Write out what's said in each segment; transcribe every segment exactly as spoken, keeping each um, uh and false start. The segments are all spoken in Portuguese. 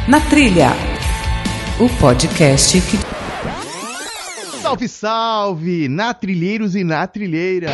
Na Trilha, o podcast que... Salve, salve, natrilheiros e natrilheiras!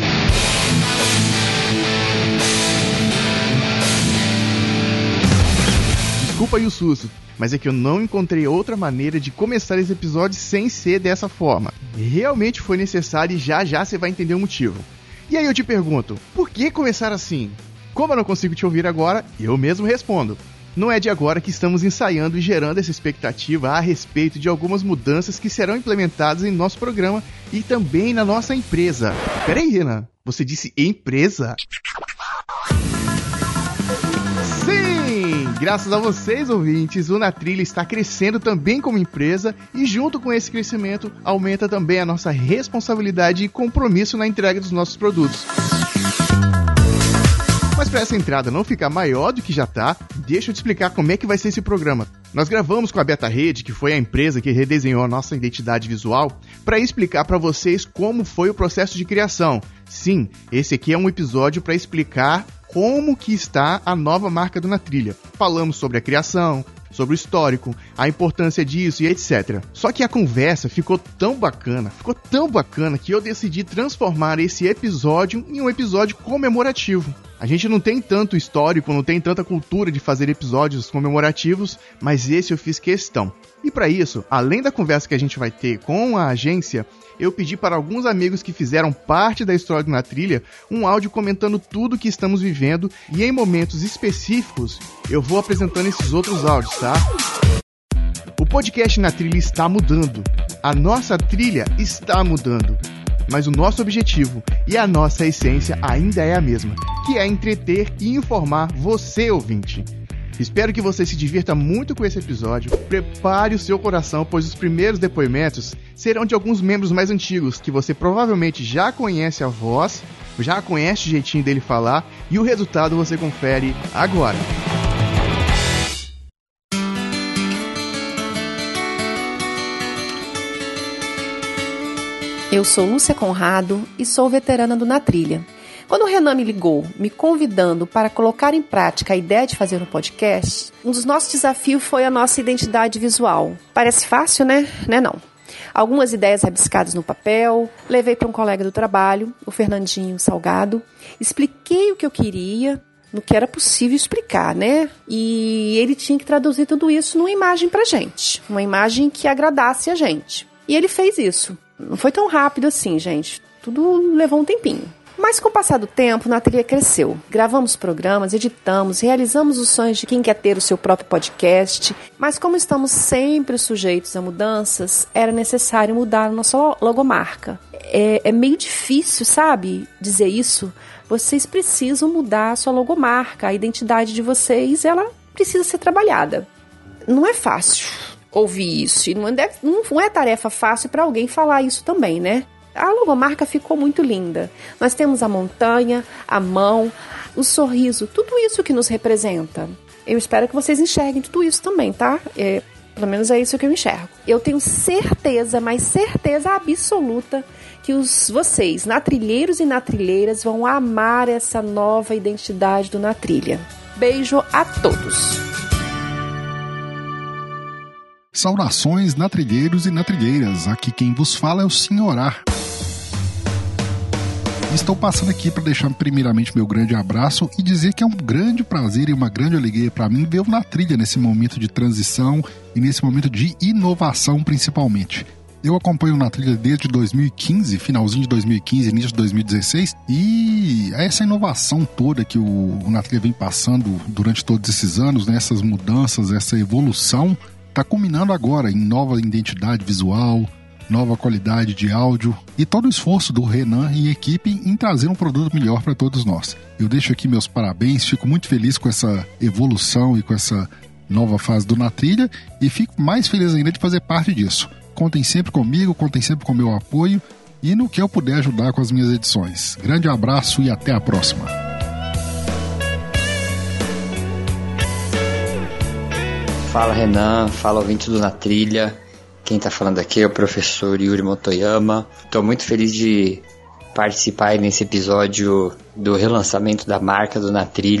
Desculpa aí o susto, mas é que eu não encontrei outra maneira de começar esse episódio sem ser dessa forma. Realmente foi necessário e já já você vai entender o motivo. E aí eu te pergunto, por que começar assim? Como eu não consigo te ouvir agora, eu mesmo respondo. Não é de agora que estamos ensaiando e gerando essa expectativa a respeito de algumas mudanças que serão implementadas em nosso programa e também na nossa empresa. Peraí, Renan, você disse empresa? Sim! Graças a vocês, ouvintes, o Na Trilha está crescendo também como empresa e junto com esse crescimento aumenta também a nossa responsabilidade e compromisso na entrega dos nossos produtos. Mas para essa entrada não ficar maior do que já tá, deixa eu te explicar como é que vai ser esse programa. Nós gravamos com a Beta Rede, que foi a empresa que redesenhou a nossa identidade visual, para explicar para vocês como foi o processo de criação. Sim, esse aqui é um episódio para explicar como que está a nova marca do Na Trilha. Falamos sobre a criação, sobre o histórico, a importância disso e etcétera. Só que a conversa ficou tão bacana, ficou tão bacana que eu decidi transformar esse episódio em um episódio comemorativo. A gente não tem tanto histórico, não tem tanta cultura de fazer episódios comemorativos, mas esse eu fiz questão. E para isso, além da conversa que a gente vai ter com a agência, eu pedi para alguns amigos que fizeram parte da história do Na Trilha um áudio comentando tudo que estamos vivendo e em momentos específicos eu vou apresentando esses outros áudios, tá? O podcast Na Trilha está mudando, a nossa trilha está mudando, mas o nosso objetivo e a nossa essência ainda é a mesma, que é entreter e informar você, ouvinte. Espero que você se divirta muito com esse episódio. Prepare o seu coração, pois os primeiros depoimentos serão de alguns membros mais antigos, que você provavelmente já conhece a voz, já conhece o jeitinho dele falar, e o resultado você confere agora. Eu sou Lúcia Conrado e sou veterana do Na Trilha. Quando o Renan me ligou, me convidando para colocar em prática a ideia de fazer um podcast, um dos nossos desafios foi a nossa identidade visual. Parece fácil, né? Né não. Algumas ideias rabiscadas no papel, levei para um colega do trabalho, o Fernandinho Salgado, expliquei o que eu queria, no que era possível explicar, né? E ele tinha que traduzir tudo isso numa imagem pra gente, uma imagem que agradasse a gente. E ele fez isso. Não foi tão rápido assim, gente. Tudo levou um tempinho. Mas com o passar do tempo, Na Trilha cresceu. Gravamos programas, editamos, realizamos os sonhos de quem quer ter o seu próprio podcast. Mas como estamos sempre sujeitos a mudanças, era necessário mudar a nossa logomarca. É, é meio difícil, sabe, dizer isso. Vocês precisam mudar a sua logomarca. A identidade de vocês, ela precisa ser trabalhada. Não é fácil ouvir isso. E não é, não é tarefa fácil para alguém falar isso também, né? A logomarca ficou muito linda. Nós temos a montanha, a mão, o sorriso, tudo isso que nos representa. Eu espero que vocês enxerguem tudo isso também, tá? É, pelo menos é isso que eu enxergo. Eu tenho certeza, mas certeza absoluta, que os, vocês, natrilheiros e natrilheiras, vão amar essa nova identidade do Na Trilha. Beijo a todos! Saudações, natrilheiros e natrilheiras. Aqui quem vos fala é o Senhorar. Estou passando aqui para deixar primeiramente meu grande abraço e dizer que é um grande prazer e uma grande alegria para mim ver o Na Trilha nesse momento de transição e nesse momento de inovação principalmente. Eu acompanho o Na Trilha desde dois mil e quinze, finalzinho de dois mil e quinze, início de dois mil e dezesseis, e essa inovação toda que o, o Na Trilha vem passando durante todos esses anos, né, essas mudanças, essa evolução, está culminando agora em nova identidade visual, nova qualidade de áudio e todo o esforço do Renan e equipe em trazer um produto melhor para todos nós. Eu deixo aqui meus parabéns, fico muito feliz com essa evolução e com essa nova fase do Na Trilha e fico mais feliz ainda de fazer parte disso. Contem sempre comigo, contem sempre com o meu apoio e no que eu puder ajudar com as minhas edições. Grande abraço e até a próxima! Fala Renan, fala ouvinte do Na Trilha. Quem tá falando aqui é o professor Yuri Motoyama. Tô muito feliz de participar nesse episódio do relançamento da marca do Na Trilha.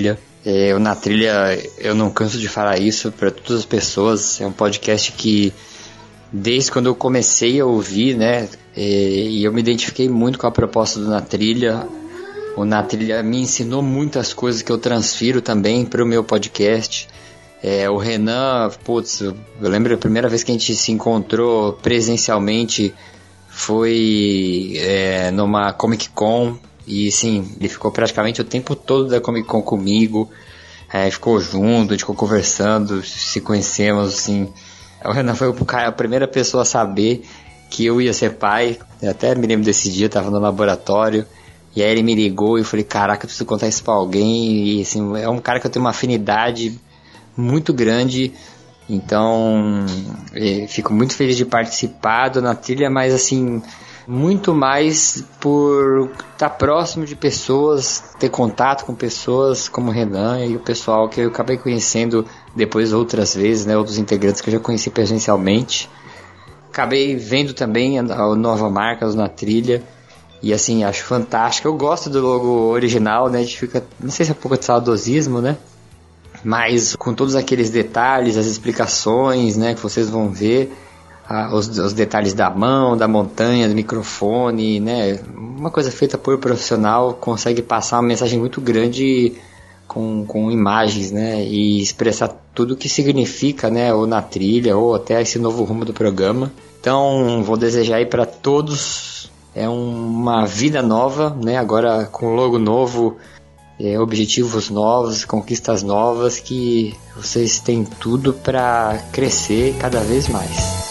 É, o Na Trilha, eu não canso de falar isso para todas as pessoas. É um podcast que, desde quando eu comecei a ouvir, né, e eu me identifiquei muito com a proposta do Na Trilha. O Na Trilha me ensinou muitas coisas que eu transfiro também para o meu podcast. É, o Renan, putz, eu lembro a primeira vez que a gente se encontrou presencialmente foi é, numa Comic Con. E sim, ele ficou praticamente o tempo todo da Comic Con comigo, é, ficou junto, a gente ficou conversando, se conhecemos, assim. O Renan foi o cara, a primeira pessoa a saber que eu ia ser pai. Eu até me lembro desse dia, eu tava no laboratório, e aí ele me ligou e eu falei, caraca, eu preciso contar isso pra alguém. E assim, é um cara que eu tenho uma afinidade muito grande, então é, fico muito feliz de participar do Na Trilha, mas assim, muito mais por estar próximo de pessoas, ter contato com pessoas como o Renan e o pessoal que eu acabei conhecendo depois outras vezes, né, outros integrantes que eu já conheci presencialmente. Acabei vendo também a nova marca do Na Trilha e assim, acho fantástico. Eu gosto do logo original, né, a gente fica, não sei se é um pouco de saudosismo, né, mas com todos aqueles detalhes, as explicações, né, que vocês vão ver. Ah, os, os detalhes da mão, da montanha, do microfone, né? Uma coisa feita por profissional consegue passar uma mensagem muito grande com, com imagens, né? E expressar tudo o que significa, né? Ou Na Trilha, ou até esse novo rumo do programa. Então, vou desejar aí para todos é uma vida nova, né? Agora com logo novo, é, objetivos novos, conquistas novas, que vocês têm tudo para crescer cada vez mais.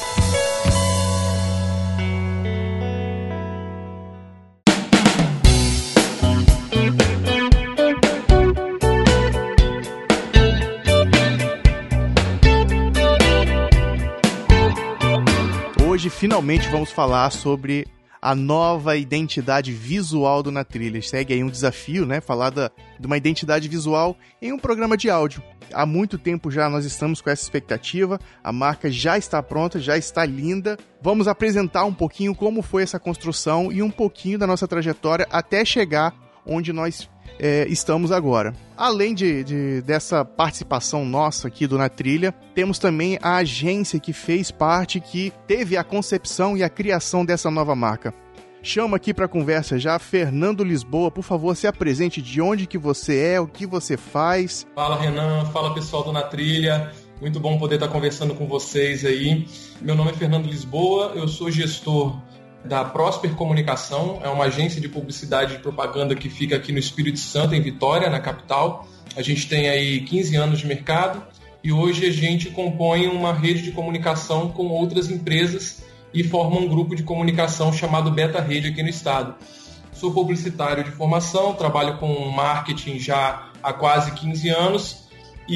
Hoje, finalmente, vamos falar sobre a nova identidade visual do Na Trilha. Segue aí um desafio, né? Falar da, de uma identidade visual em um programa de áudio. Há muito tempo já nós estamos com essa expectativa. A marca já está pronta, já está linda. Vamos apresentar um pouquinho como foi essa construção e um pouquinho da nossa trajetória até chegar onde nós é, estamos agora. Além de, de, dessa participação nossa aqui do Na Trilha, temos também a agência que fez parte, que teve a concepção e a criação dessa nova marca. Chamo aqui para conversa já Fernando Lisboa. Por favor, se apresente, de onde que você é, o que você faz. Fala, Renan, fala pessoal do Na Trilha, muito bom poder estar conversando com vocês aí. Meu nome é Fernando Lisboa, eu sou gestor da Prosper Comunicação, é uma agência de publicidade e propaganda que fica aqui no Espírito Santo, em Vitória, na capital. A gente tem aí quinze anos de mercado e hoje a gente compõe uma rede de comunicação com outras empresas e forma um grupo de comunicação chamado Beta Rede aqui no estado. Sou publicitário de formação, trabalho com marketing já há quase quinze anos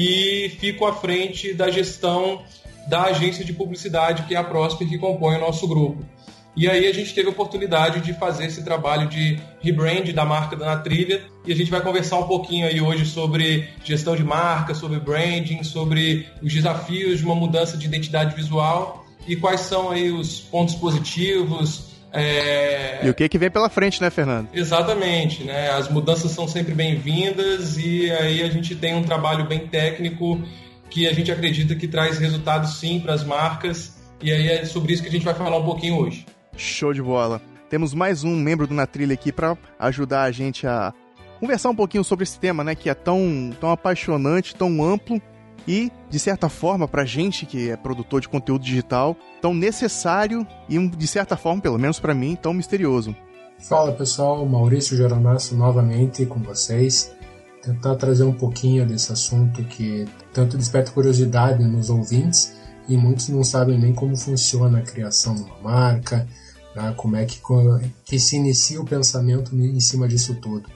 e fico à frente da gestão da agência de publicidade que é a Prosper, que compõe o nosso grupo. E aí a gente teve a oportunidade de fazer esse trabalho de rebrand da marca da Na Trilha e a gente vai conversar um pouquinho aí hoje sobre gestão de marca, sobre branding, sobre os desafios de uma mudança de identidade visual e quais são aí os pontos positivos. É... E o que que vem pela frente, né, Fernando? Exatamente, né? As mudanças são sempre bem-vindas e aí a gente tem um trabalho bem técnico que a gente acredita que traz resultados sim para as marcas e aí é sobre isso que a gente vai falar um pouquinho hoje. Show de bola. Temos mais um membro do Na Trilha aqui para ajudar a gente a conversar um pouquinho sobre esse tema, né, que é tão, tão apaixonante, tão amplo e, de certa forma, pra gente que é produtor de conteúdo digital, tão necessário e, de certa forma, pelo menos pra mim, tão misterioso. Fala pessoal, Maurício Geronasso novamente com vocês. Tentar trazer um pouquinho desse assunto que tanto desperta curiosidade nos ouvintes e muitos não sabem nem como funciona a criação de uma marca, né, como é que, que se inicia o pensamento em cima disso tudo.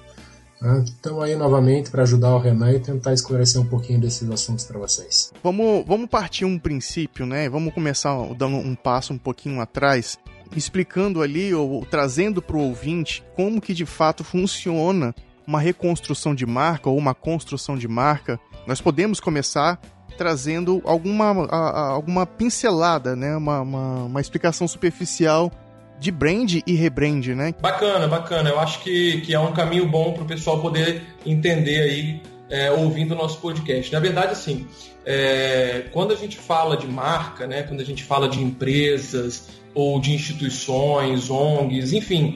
Então aí novamente para ajudar o Renan e tentar esclarecer um pouquinho desses assuntos para vocês. Vamos, vamos partir um princípio, né? Vamos começar dando um passo um pouquinho atrás, explicando ali ou trazendo para o ouvinte como que de fato funciona uma reconstrução de marca ou uma construção de marca. Nós podemos começar trazendo alguma, a, a, alguma pincelada, né? Uma, uma, uma explicação superficial de brand e rebrand, né? Bacana, bacana. Eu acho que, que é um caminho bom para o pessoal poder entender aí é, ouvindo o nosso podcast. Na verdade, assim, é, quando a gente fala de marca, né, quando a gente fala de empresas ou de instituições, O N Gs, enfim,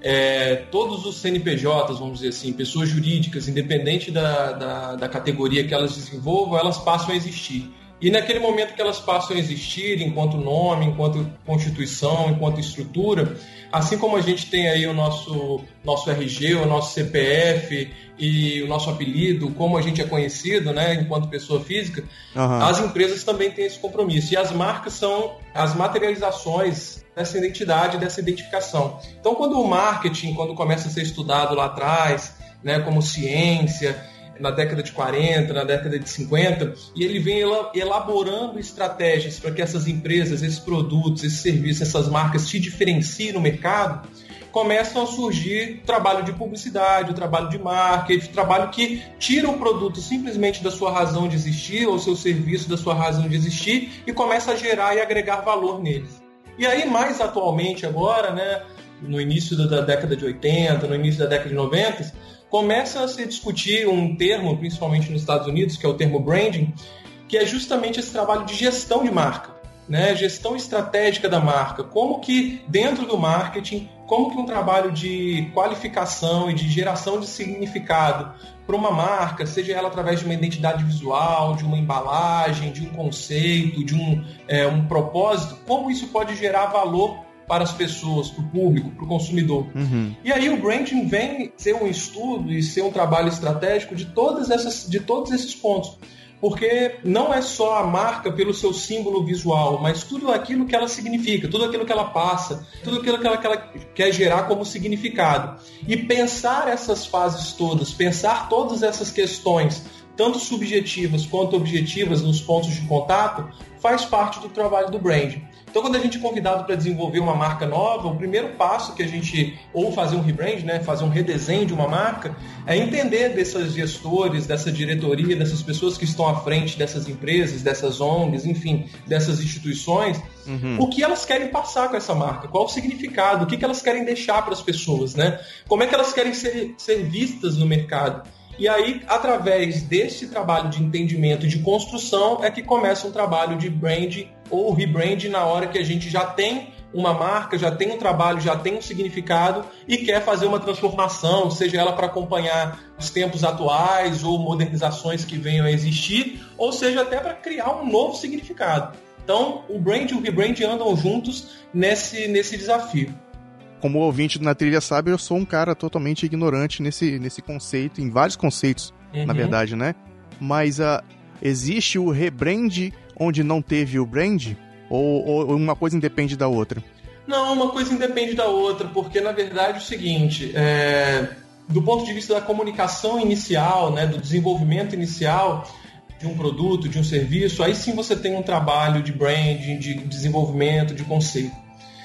é, todos os C N P Js, vamos dizer assim, pessoas jurídicas, independente da, da, da categoria que elas desenvolvam, elas passam a existir. E naquele momento que elas passam a existir, enquanto nome, enquanto constituição, enquanto estrutura, assim como a gente tem aí o nosso, nosso R G, o nosso C P F e o nosso apelido, como a gente é conhecido, né, enquanto pessoa física, uhum. As empresas também têm esse compromisso. E as marcas são as materializações dessa identidade, dessa identificação. Então, quando o marketing, quando começa a ser estudado lá atrás, né, como ciência, na década de quarenta, na década de cinquenta, e ele vem elaborando estratégias para que essas empresas, esses produtos, esses serviços, essas marcas se diferenciem no mercado, começam a surgir o trabalho de publicidade, o trabalho de marketing, o trabalho que tira o produto simplesmente da sua razão de existir, ou seu serviço da sua razão de existir, e começa a gerar e agregar valor neles. E aí, mais atualmente agora, né, no início da década de oitenta, no início da década de noventa, começa a se discutir um termo, principalmente nos Estados Unidos, que é o termo branding, que é justamente esse trabalho de gestão de marca, né? Gestão estratégica da marca. Como que dentro do marketing, como que um trabalho de qualificação e de geração de significado para uma marca, seja ela através de uma identidade visual, de uma embalagem, de um conceito, de um, é, um propósito, como isso pode gerar valor para as pessoas, para o público, para o consumidor. Uhum. E aí o branding vem ser um estudo e ser um trabalho estratégico de, todas essas, de todos esses pontos. Porque não é só a marca pelo seu símbolo visual, mas tudo aquilo que ela significa, tudo aquilo que ela passa, tudo aquilo que ela, que ela quer gerar como significado. E pensar essas fases todas, pensar todas essas questões, tanto subjetivas quanto objetivas nos pontos de contato, faz parte do trabalho do branding. Então, quando a gente é convidado para desenvolver uma marca nova, o primeiro passo que a gente, ou fazer um rebrand, né, fazer um redesenho de uma marca, é entender desses gestores, dessa diretoria, dessas pessoas que estão à frente dessas empresas, dessas O N Gs, enfim, dessas instituições, uhum. o que elas querem passar com essa marca, qual o significado, o que elas querem deixar para as pessoas, né? Como é que elas querem ser, ser vistas no mercado. E aí, através desse trabalho de entendimento e de construção, é que começa um trabalho de branding ou rebranding na hora que a gente já tem uma marca, já tem um trabalho, já tem um significado e quer fazer uma transformação, seja ela para acompanhar os tempos atuais ou modernizações que venham a existir, ou seja até para criar um novo significado. Então, o branding e o rebranding andam juntos nesse, nesse desafio. Como o ouvinte do Na Trilha sabe, eu sou um cara totalmente ignorante nesse, nesse conceito, em vários conceitos, uhum. na verdade, né? Mas uh, existe o rebrand onde não teve o brand? Ou, ou uma coisa independe da outra? Não, uma coisa independe da outra, porque, na verdade, é o seguinte, é, do ponto de vista da comunicação inicial, né, do desenvolvimento inicial de um produto, de um serviço, aí sim você tem um trabalho de branding, de desenvolvimento, de conceito.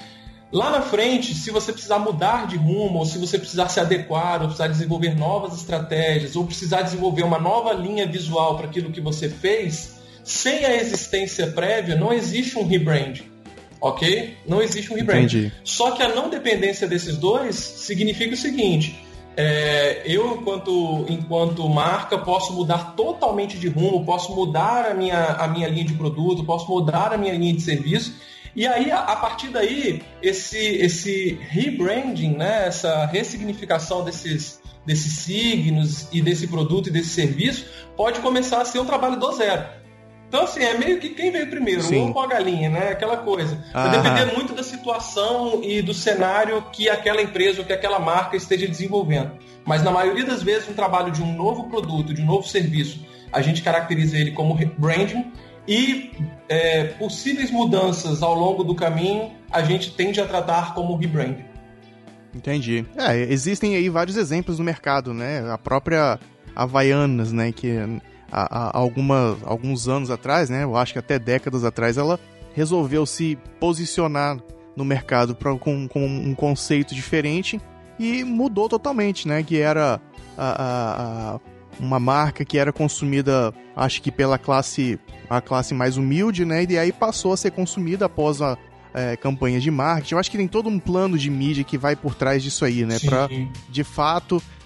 Lá na frente, se você precisar mudar de rumo, ou se você precisar se adequar, ou precisar desenvolver novas estratégias, ou precisar desenvolver uma nova linha visual para aquilo que você fez, sem a existência prévia, não existe um rebrand, ok? Não existe um rebrand. Entendi. Só que a não dependência desses dois significa o seguinte, é, eu, enquanto, enquanto marca, posso mudar totalmente de rumo, posso mudar a minha, a minha linha de produto, posso mudar a minha linha de serviço, e aí, a partir daí, esse, esse rebranding, né, essa ressignificação desses, desses signos e desse produto e desse serviço, pode começar a ser um trabalho do zero. Então, assim, é meio que quem veio primeiro, o ovo ou a galinha, né? Aquela coisa. Vai depender muito da situação e do cenário que aquela empresa ou que aquela marca esteja desenvolvendo. Mas, na maioria das vezes, um trabalho de um novo produto, de um novo serviço, a gente caracteriza ele como rebranding. E é, possíveis mudanças ao longo do caminho, a gente tende a tratar como rebranding. Entendi. É, existem aí vários exemplos no mercado, né? A própria Havaianas, né? Que há, há alguma, alguns anos atrás, né? Eu acho que até décadas atrás, ela resolveu se posicionar no mercado pra, com, com um conceito diferente e mudou totalmente, né? Que era a, a, a, uma marca que era consumida, acho que pela classe... a classe mais humilde, né, e aí passou a ser consumida após a é, campanha de marketing. Eu acho que tem todo um plano de mídia que vai por trás disso aí, né, para de fato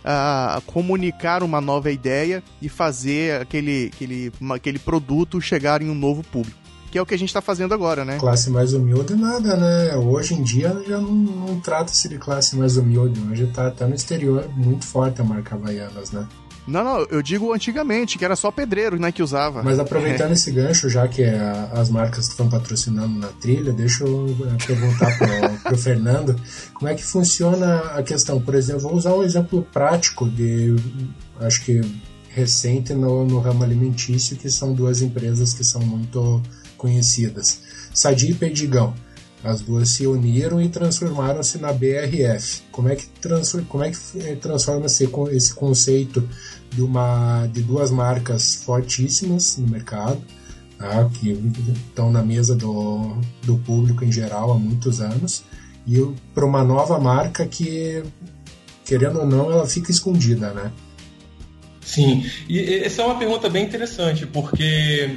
uh, comunicar uma nova ideia e fazer aquele, aquele, aquele produto chegar em um novo público. Que é o que a gente está fazendo agora, né? Classe mais humilde nada, né? Hoje em dia já não, não trata-se de classe mais humilde. Hoje está até no exterior muito forte a marca Havaianas, né? Não, não, eu digo antigamente, que era só pedreiro, né, que usava. Mas aproveitando é. esse gancho, já que a, as marcas estão patrocinando na trilha, deixa eu perguntar pro, pro Fernando, como é que funciona a questão? Por exemplo, vou usar um exemplo prático de, acho que recente no, no ramo alimentício, que são duas empresas que são muito conhecidas, Sadia e Perdigão. As duas se uniram e transformaram-se na B R F. Como é que, transforma, como é que transforma-se esse conceito de, uma, de duas marcas fortíssimas no mercado, tá, que estão na mesa do, do público em geral há muitos anos, e para uma nova marca que, querendo ou não, ela fica escondida, né? Sim, e essa é uma pergunta bem interessante, porque...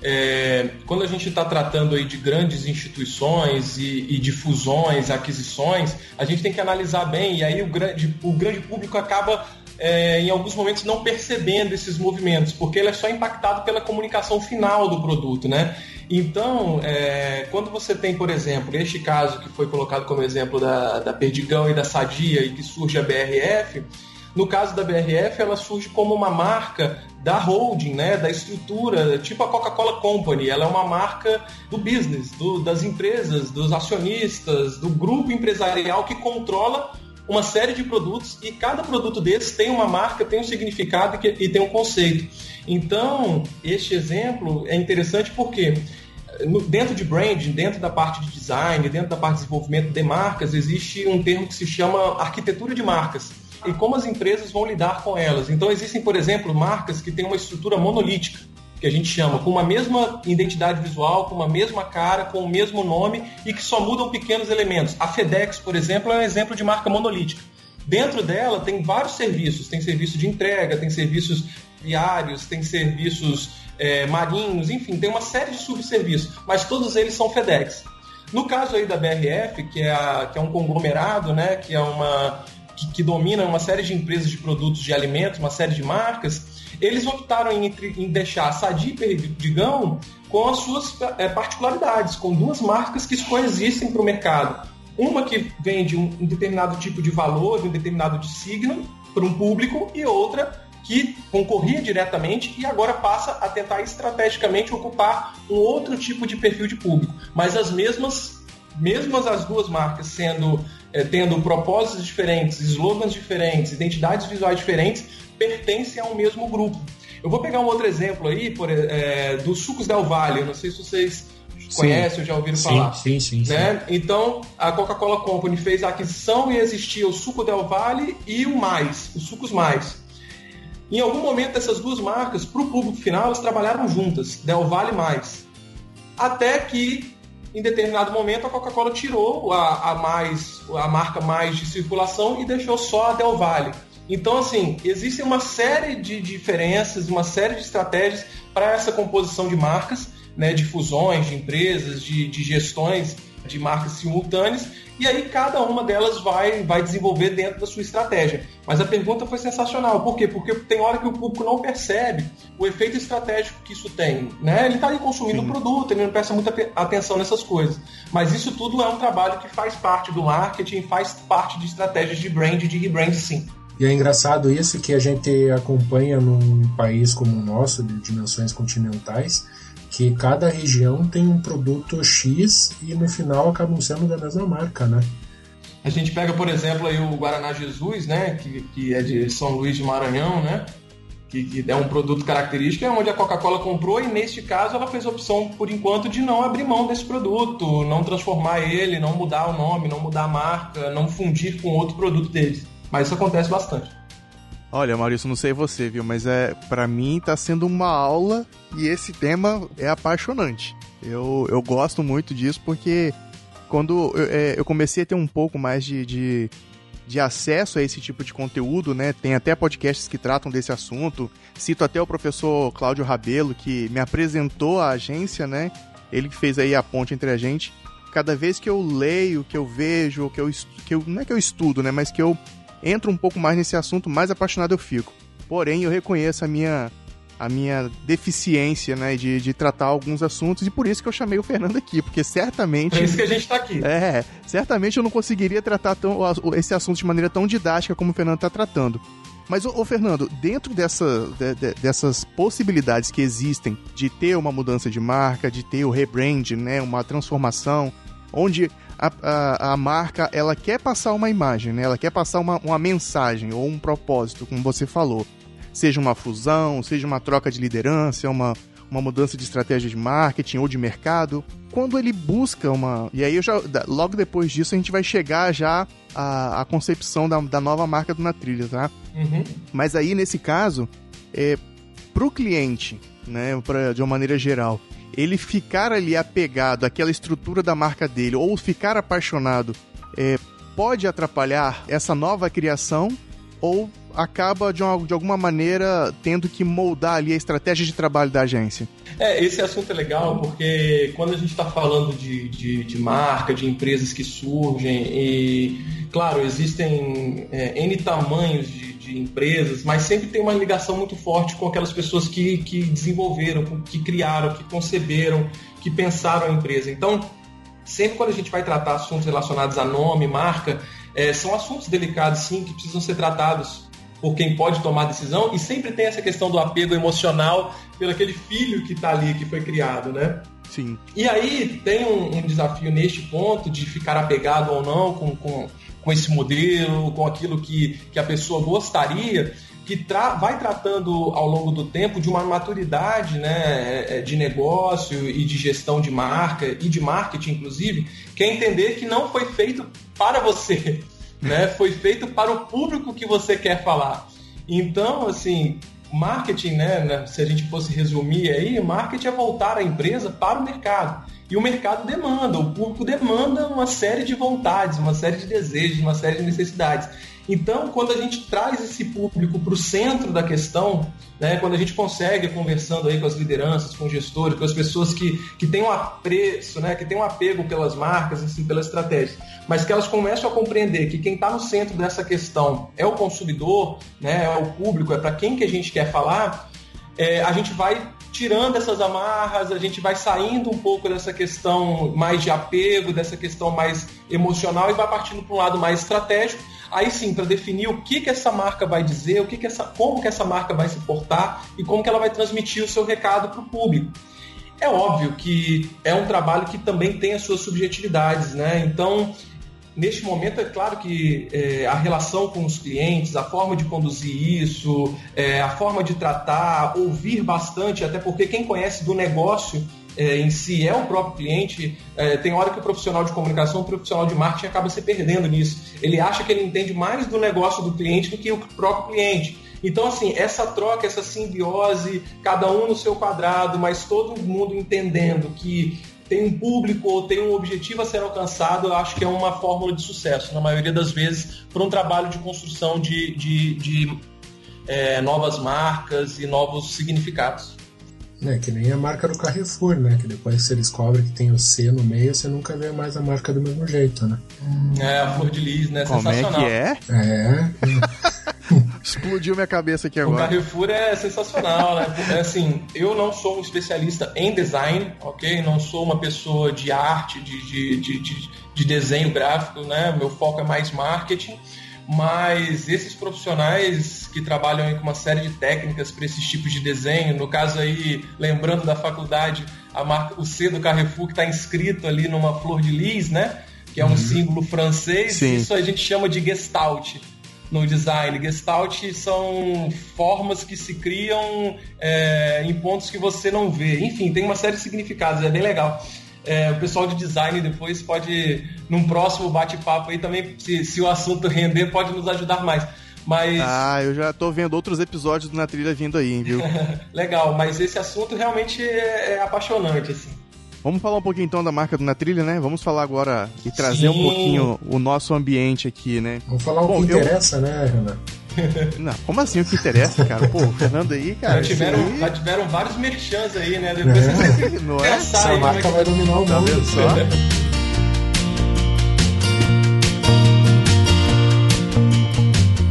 É, quando a gente está tratando aí de grandes instituições e, e de fusões, aquisições, a gente tem que analisar bem, e aí o grande, o grande público acaba, é, em alguns momentos, não percebendo esses movimentos, porque ele é só impactado pela comunicação final do produto, né? Então, é, quando você tem, por exemplo, este caso que foi colocado como exemplo da, da Perdigão e da Sadia, e que surge a B R F, no caso da B R F, ela surge como uma marca da holding, né, da estrutura, tipo a Coca-Cola Company. Ela é uma marca do business, do, das empresas, dos acionistas, do grupo empresarial que controla uma série de produtos, e cada produto desses tem uma marca, tem um significado e, e tem um conceito. Então, este exemplo é interessante porque dentro de branding, dentro da parte de design, dentro da parte de desenvolvimento de marcas, existe um termo que se chama arquitetura de marcas. E como as empresas vão lidar com elas. Então existem, por exemplo, marcas que têm uma estrutura monolítica, que a gente chama, com uma mesma identidade visual, com uma mesma cara, com o mesmo nome, e que só mudam pequenos elementos. A FedEx, por exemplo, é um exemplo de marca monolítica. Dentro dela tem vários serviços, tem serviço de entrega, tem serviços viários, tem serviços é, marinhos, enfim, tem uma série de subserviços, mas todos eles são FedEx. No caso aí da B R F, que é, a, que é um conglomerado, né, que é uma... Que, que domina uma série de empresas de produtos de alimentos, uma série de marcas, eles optaram em, em deixar a Sadia e Perdigão com as suas é, particularidades, com duas marcas que coexistem para o mercado. Uma que vende um, um determinado tipo de valor, um determinado de signo para um público, e outra que concorria diretamente e agora passa a tentar estrategicamente ocupar um outro tipo de perfil de público. Mas as mesmas, mesmo as duas marcas sendo... tendo propósitos diferentes, slogans diferentes, identidades visuais diferentes, pertencem a um mesmo grupo. Eu vou pegar um outro exemplo aí, por, é, dos sucos Del Valle. Eu não sei se vocês sim. conhecem ou já ouviram sim, falar. Sim, sim, né? sim. Então, a Coca-Cola Company fez a aquisição e existia o suco Del Valle e o Mais, os sucos Mais. Em algum momento, essas duas marcas, para o público final, elas trabalharam juntas, Del Valle e Mais. Até que, em determinado momento, a Coca-Cola tirou a, a, mais, a marca Mais de circulação e deixou só a Del Valle. Então, assim, existe uma série de diferenças, uma série de estratégias para essa composição de marcas, né, de fusões, de empresas, de, de gestões de marcas simultâneas, e aí cada uma delas vai, vai desenvolver dentro da sua estratégia. Mas a pergunta foi sensacional. Por quê? Porque tem hora que o público não percebe o efeito estratégico que isso tem, né? Ele está ali consumindo o produto, ele não presta muita atenção nessas coisas. Mas isso tudo é um trabalho que faz parte do marketing, faz parte de estratégias de brand, de rebrand, sim. E é engraçado isso que a gente acompanha num país como o nosso, de dimensões continentais, que cada região tem um produto X e no final acabam sendo da mesma marca, né? A gente pega, por exemplo, aí o Guaraná Jesus, né, que, que é de São Luís de Maranhão, né, que, que é um produto característico, é onde a Coca-Cola comprou, e neste caso ela fez a opção, por enquanto, de não abrir mão desse produto, não transformar ele, não mudar o nome, não mudar a marca, não fundir com outro produto deles. Mas isso acontece bastante. Olha, Maurício, não sei você, viu, mas é, pra mim tá sendo uma aula, e esse tema é apaixonante. Eu, eu gosto muito disso porque quando eu, é, eu comecei a ter um pouco mais de, de, de acesso a esse tipo de conteúdo, né, tem até podcasts que tratam desse assunto, cito até o professor Cláudio Rabelo, que me apresentou a agência, né, ele que fez aí a ponte entre a gente. Cada vez que eu leio, que eu vejo, que eu, que eu não é que eu estudo, né, mas que eu entra um pouco mais nesse assunto, mais apaixonado eu fico. Porém, eu reconheço a minha, a minha deficiência, né, de, de tratar alguns assuntos, e por isso que eu chamei o Fernando aqui, porque certamente... É isso que a gente tá aqui. É, certamente eu não conseguiria tratar tão, esse assunto de maneira tão didática como o Fernando está tratando. Mas, ô, ô Fernando, dentro dessa, de, de, dessas possibilidades que existem de ter uma mudança de marca, de ter o rebrand, né, uma transformação, onde a, a, a marca ela quer passar uma imagem, né, ela quer passar uma, uma mensagem ou um propósito, como você falou, seja uma fusão, seja uma troca de liderança, uma, uma mudança de estratégia de marketing ou de mercado. Quando ele busca uma... E aí, eu já, logo depois disso, a gente vai chegar já à, à concepção da, da nova marca do Na Trilha, tá? Uhum. Mas aí, nesse caso, é, pro cliente, né, pra, de uma maneira geral, ele ficar ali apegado àquela estrutura da marca dele ou ficar apaixonado, é, pode atrapalhar essa nova criação ou acaba de, uma, de alguma maneira tendo que moldar ali a estratégia de trabalho da agência? É, esse assunto é legal porque quando a gente está falando de, de, de marca, de empresas que surgem, e claro, existem é, N tamanhos de, de empresas, mas sempre tem uma ligação muito forte com aquelas pessoas que, que desenvolveram, que criaram, que conceberam, que pensaram a empresa. Então, sempre quando a gente vai tratar assuntos relacionados a nome, marca, é, são assuntos delicados, sim, que precisam ser tratados por quem pode tomar a decisão, e sempre tem essa questão do apego emocional pelo aquele filho que está ali, que foi criado, né? Sim. E aí tem um, um desafio neste ponto de ficar apegado ou não com, com, com esse modelo, com aquilo que, que a pessoa gostaria, que tra- vai tratando ao longo do tempo de uma maturidade, né, de negócio e de gestão de marca e de marketing, inclusive, que é entender que não foi feito para você, né? Foi feito para o público que você quer falar. Então, assim, marketing, né, se a gente fosse resumir aí, marketing é voltar a empresa para o mercado. E o mercado demanda, o público demanda uma série de vontades, uma série de desejos, uma série de necessidades. Então, quando a gente traz esse público para o centro da questão, né, quando a gente consegue, conversando aí com as lideranças, com os gestores, com as pessoas que, que têm um apreço, né, que têm um apego pelas marcas, assim, pela estratégia, mas que elas começam a compreender que quem está no centro dessa questão é o consumidor, né, é o público, é para quem que a gente quer falar, é, a gente vai tirando essas amarras, a gente vai saindo um pouco dessa questão mais de apego, dessa questão mais emocional e vai partindo para um lado mais estratégico. Aí sim, para definir o que, que essa marca vai dizer, o que que essa, como que essa marca vai se portar e como que ela vai transmitir o seu recado para o público. É óbvio que é um trabalho que também tem as suas subjetividades, né? Então, neste momento, é claro que é, a relação com os clientes, a forma de conduzir isso, é, a forma de tratar, ouvir bastante, até porque quem conhece do negócio É, em si é o próprio cliente, é, tem hora que o profissional de comunicação, o profissional de marketing acaba se perdendo nisso. Ele acha que ele entende mais do negócio do cliente do que o próprio cliente. Então, assim, essa troca, essa simbiose, cada um no seu quadrado, mas todo mundo entendendo que tem um público ou tem um objetivo a ser alcançado, eu acho que é uma fórmula de sucesso, na maioria das vezes, para um trabalho de construção de, de, de é, novas marcas e novos significados. É que nem a marca do Carrefour, né? Que depois você descobre que tem o C no meio, você nunca vê mais a marca do mesmo jeito, né? É, a Flor de Lis, né? Como sensacional. é que é? É. Explodiu minha cabeça aqui O agora. Carrefour é sensacional, né? É assim, eu não sou um especialista em design, ok? Não sou uma pessoa de arte, de, de, de, de, de desenho gráfico, né? Meu foco é mais marketing. Mas esses profissionais que trabalham aí com uma série de técnicas para esses tipos de desenho, no caso aí, lembrando da faculdade, a marca, o C do Carrefour que está inscrito ali numa flor de lis, né? Que é um uhum. símbolo francês, Sim. Isso a gente chama de gestalt no design. Gestalt são formas que se criam é, em pontos que você não vê. Enfim, tem uma série de significados, é bem legal. É, o pessoal de design depois pode, num próximo bate-papo aí também, se, se o assunto render, pode nos ajudar mais. Mas... Ah, eu já tô vendo outros episódios do Na Trilha vindo aí, hein, viu? Legal, mas esse assunto realmente é, é apaixonante, assim. Vamos falar um pouquinho então da marca do Na Trilha, né? Vamos falar agora e trazer Sim. um pouquinho o nosso ambiente aqui, né? Vamos falar o Bom, que eu... interessa, né, Renan? Não, como assim o que interessa, cara? Pô, o Fernando aí, cara. Já tiveram, aí... já tiveram vários merchans aí, né? Depois é. vocês não é? Essa aí, marca vai dominar o tá mundo. Vendo só?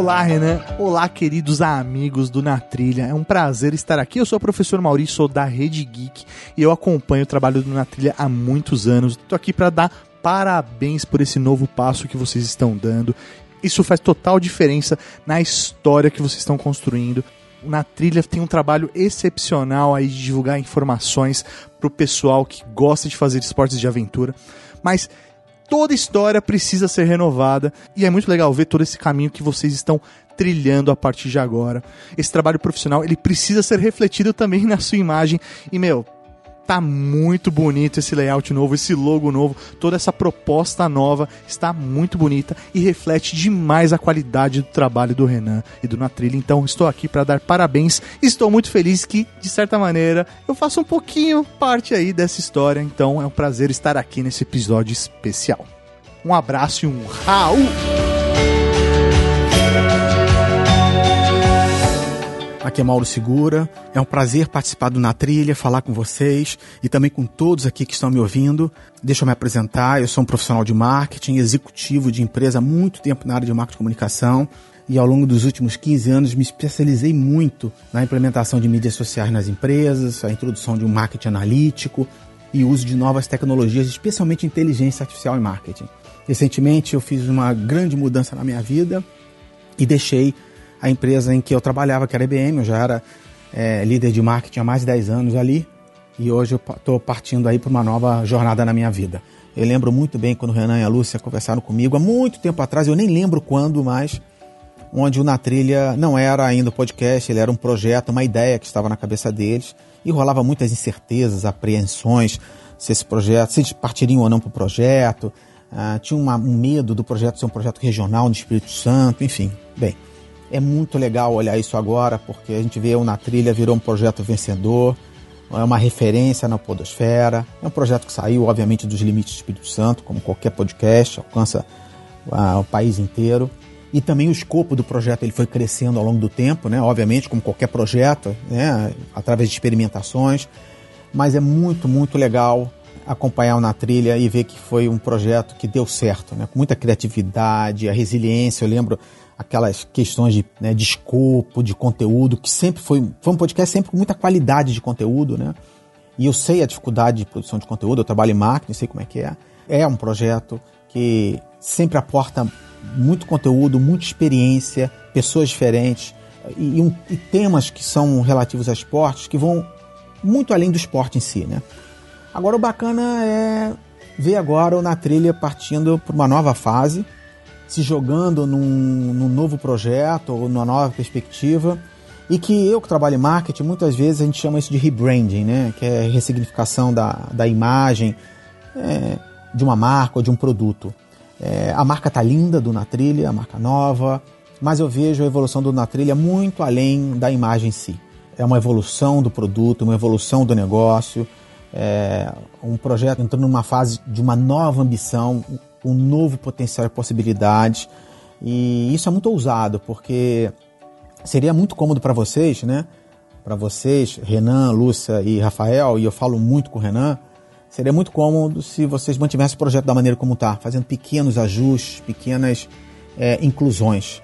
Olá, Renan. Olá, queridos amigos do Na Trilha. É um prazer estar aqui. Eu sou o professor Maurício, sou da Rede Geek e eu acompanho o trabalho do Na Trilha há muitos anos. Estou aqui para dar parabéns por esse novo passo que vocês estão dando. Isso faz total diferença na história que vocês estão construindo. O Na Trilha tem um trabalho excepcional aí de divulgar informações para o pessoal que gosta de fazer esportes de aventura. Mas toda história precisa ser renovada e é muito legal ver todo esse caminho que vocês estão trilhando a partir de agora. Esse trabalho profissional, ele precisa ser refletido também na sua imagem e, meu, tá muito bonito esse layout novo, esse logo novo, toda essa proposta nova está muito bonita e reflete demais a qualidade do trabalho do Renan e do Na Trilha. Então estou aqui para dar parabéns e estou muito feliz que, de certa maneira, eu faço um pouquinho parte aí dessa história. Então é um prazer estar aqui nesse episódio especial. Um abraço e um Raul! Aqui é Mauro Segura, é um prazer participar do Na Trilha, falar com vocês e também com todos aqui que estão me ouvindo. Deixa eu me apresentar, eu sou um profissional de marketing, executivo de empresa há muito tempo na área de marketing e comunicação e ao longo dos últimos quinze anos me especializei muito na implementação de mídias sociais nas empresas, a introdução de um marketing analítico e o uso de novas tecnologias, especialmente inteligência artificial em marketing. Recentemente eu fiz uma grande mudança na minha vida e deixei a empresa em que eu trabalhava, que era a I B M, eu já era é, líder de marketing há mais de dez anos ali, e hoje eu estou partindo aí para uma nova jornada na minha vida. Eu lembro muito bem quando o Renan e a Lúcia conversaram comigo, há muito tempo atrás, eu nem lembro quando mais, onde o Na Trilha não era ainda um podcast, ele era um projeto, uma ideia que estava na cabeça deles, e rolava muitas incertezas, apreensões, se esse projeto, se eles partiriam ou não para o projeto, ah, tinha uma, um medo do projeto ser um projeto regional no Espírito Santo, enfim, bem. É muito legal olhar isso agora, porque a gente vê o Na Trilha virou um projeto vencedor, é uma referência na podosfera, é um projeto que saiu, obviamente, dos limites do Espírito Santo, como qualquer podcast, alcança uh, o país inteiro. E também o escopo do projeto ele foi crescendo ao longo do tempo, né? Obviamente, como qualquer projeto, né? Através de experimentações, mas é muito, muito legal acompanhar o Na Trilha e ver que foi um projeto que deu certo, né? Com muita criatividade, a resiliência, eu lembro aquelas questões de, né, de escopo, de conteúdo, que sempre foi, foi um podcast sempre com muita qualidade de conteúdo, né? E eu sei a dificuldade de produção de conteúdo, eu trabalho em marketing, sei como é que é. É um projeto que sempre aporta muito conteúdo, muita experiência, pessoas diferentes e, e, e temas que são relativos a esportes que vão muito além do esporte em si, né? Agora o bacana é ver agora o Na Trilha partindo para uma nova fase, se jogando num, num novo projeto ou numa nova perspectiva e que eu que trabalho em marketing, muitas vezes a gente chama isso de rebranding, né? Que é ressignificação da, da imagem é, de uma marca ou de um produto. É, a marca tá linda do Na Trilha, a marca nova, mas eu vejo a evolução do Na Trilha muito além da imagem em si. É uma evolução do produto, uma evolução do negócio, é um projeto entrando numa fase de uma nova ambição, um novo potencial e possibilidades, e isso é muito ousado, porque seria muito cômodo para vocês, né? Para vocês, Renan, Lúcia e Rafael, e eu falo muito com o Renan, seria muito cômodo se vocês mantivessem o projeto da maneira como está, fazendo pequenos ajustes, pequenas é, inclusões.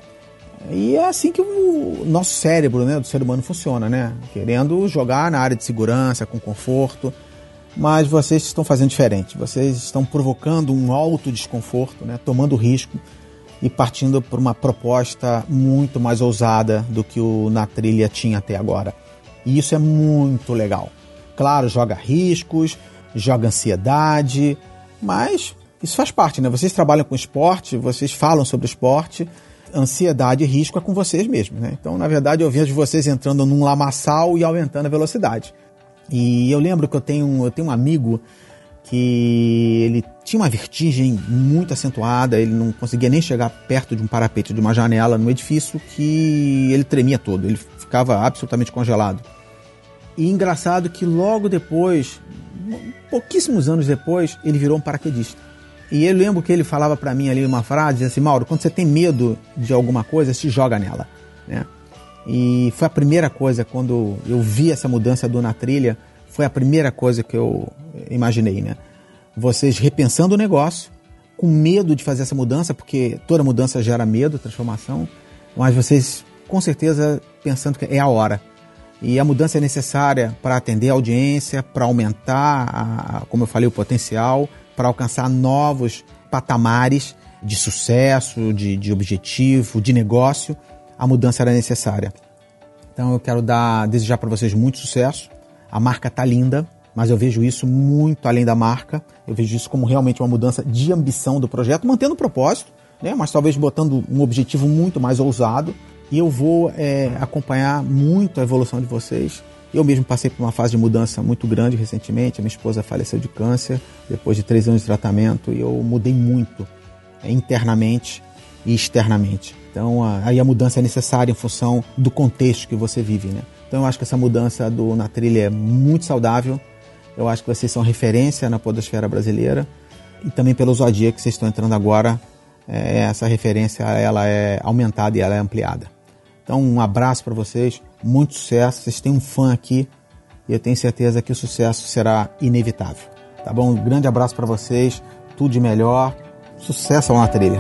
E é assim que o nosso cérebro, né, do ser humano funciona, né? Querendo jogar na área de segurança, com conforto, mas vocês estão fazendo diferente, vocês estão provocando um alto desconforto, né, tomando risco e partindo por uma proposta muito mais ousada do que o Na Trilha tinha até agora. E isso é muito legal. Claro, joga riscos, joga ansiedade, mas isso faz parte, né? Vocês trabalham com esporte, vocês falam sobre esporte, ansiedade e risco é com vocês mesmos, né? Então, na verdade, eu vejo vocês entrando num lamaçal e aumentando a velocidade. E eu lembro que eu tenho, eu tenho um amigo que ele tinha uma vertigem muito acentuada, ele não conseguia nem chegar perto de um parapeito, de uma janela no edifício, que ele tremia todo, ele ficava absolutamente congelado. E engraçado que logo depois, pouquíssimos anos depois, ele virou um paraquedista. E eu lembro que ele falava para mim ali uma frase, assim, Mauro, quando você tem medo de alguma coisa, se joga nela, né? E foi a primeira coisa, quando eu vi essa mudança do Na Trilha, foi a primeira coisa que eu imaginei, né? Vocês repensando o negócio, com medo de fazer essa mudança, porque toda mudança gera medo, transformação, mas vocês com certeza pensando que é a hora. E a mudança é necessária para atender a audiência, para aumentar, a, como eu falei, o potencial, para alcançar novos patamares de sucesso, de, de objetivo, de negócio. A mudança era necessária. Então eu quero dar, desejar para vocês muito sucesso. A marca está linda, mas eu vejo isso muito além da marca. Eu vejo isso como realmente uma mudança de ambição do projeto, mantendo o propósito, né? Mas talvez botando um objetivo muito mais ousado. E eu vou é, acompanhar muito a evolução de vocês. Eu mesmo passei por uma fase de mudança muito grande recentemente. A minha esposa faleceu de câncer depois de três anos de tratamento e eu mudei muito é, internamente e externamente. Então a, aí a mudança é necessária em função do contexto que você vive, né? Então eu acho que essa mudança do Na Trilha é muito saudável. Eu acho que vocês são referência na podosfera brasileira e também pela ousadia que vocês estão entrando agora. É, essa referência ela é aumentada e ela é ampliada. Então um abraço para vocês, muito sucesso, vocês têm um fã aqui e eu tenho certeza que o sucesso será inevitável, tá bom? Um grande abraço para vocês, tudo de melhor, sucesso ao Na Trilha.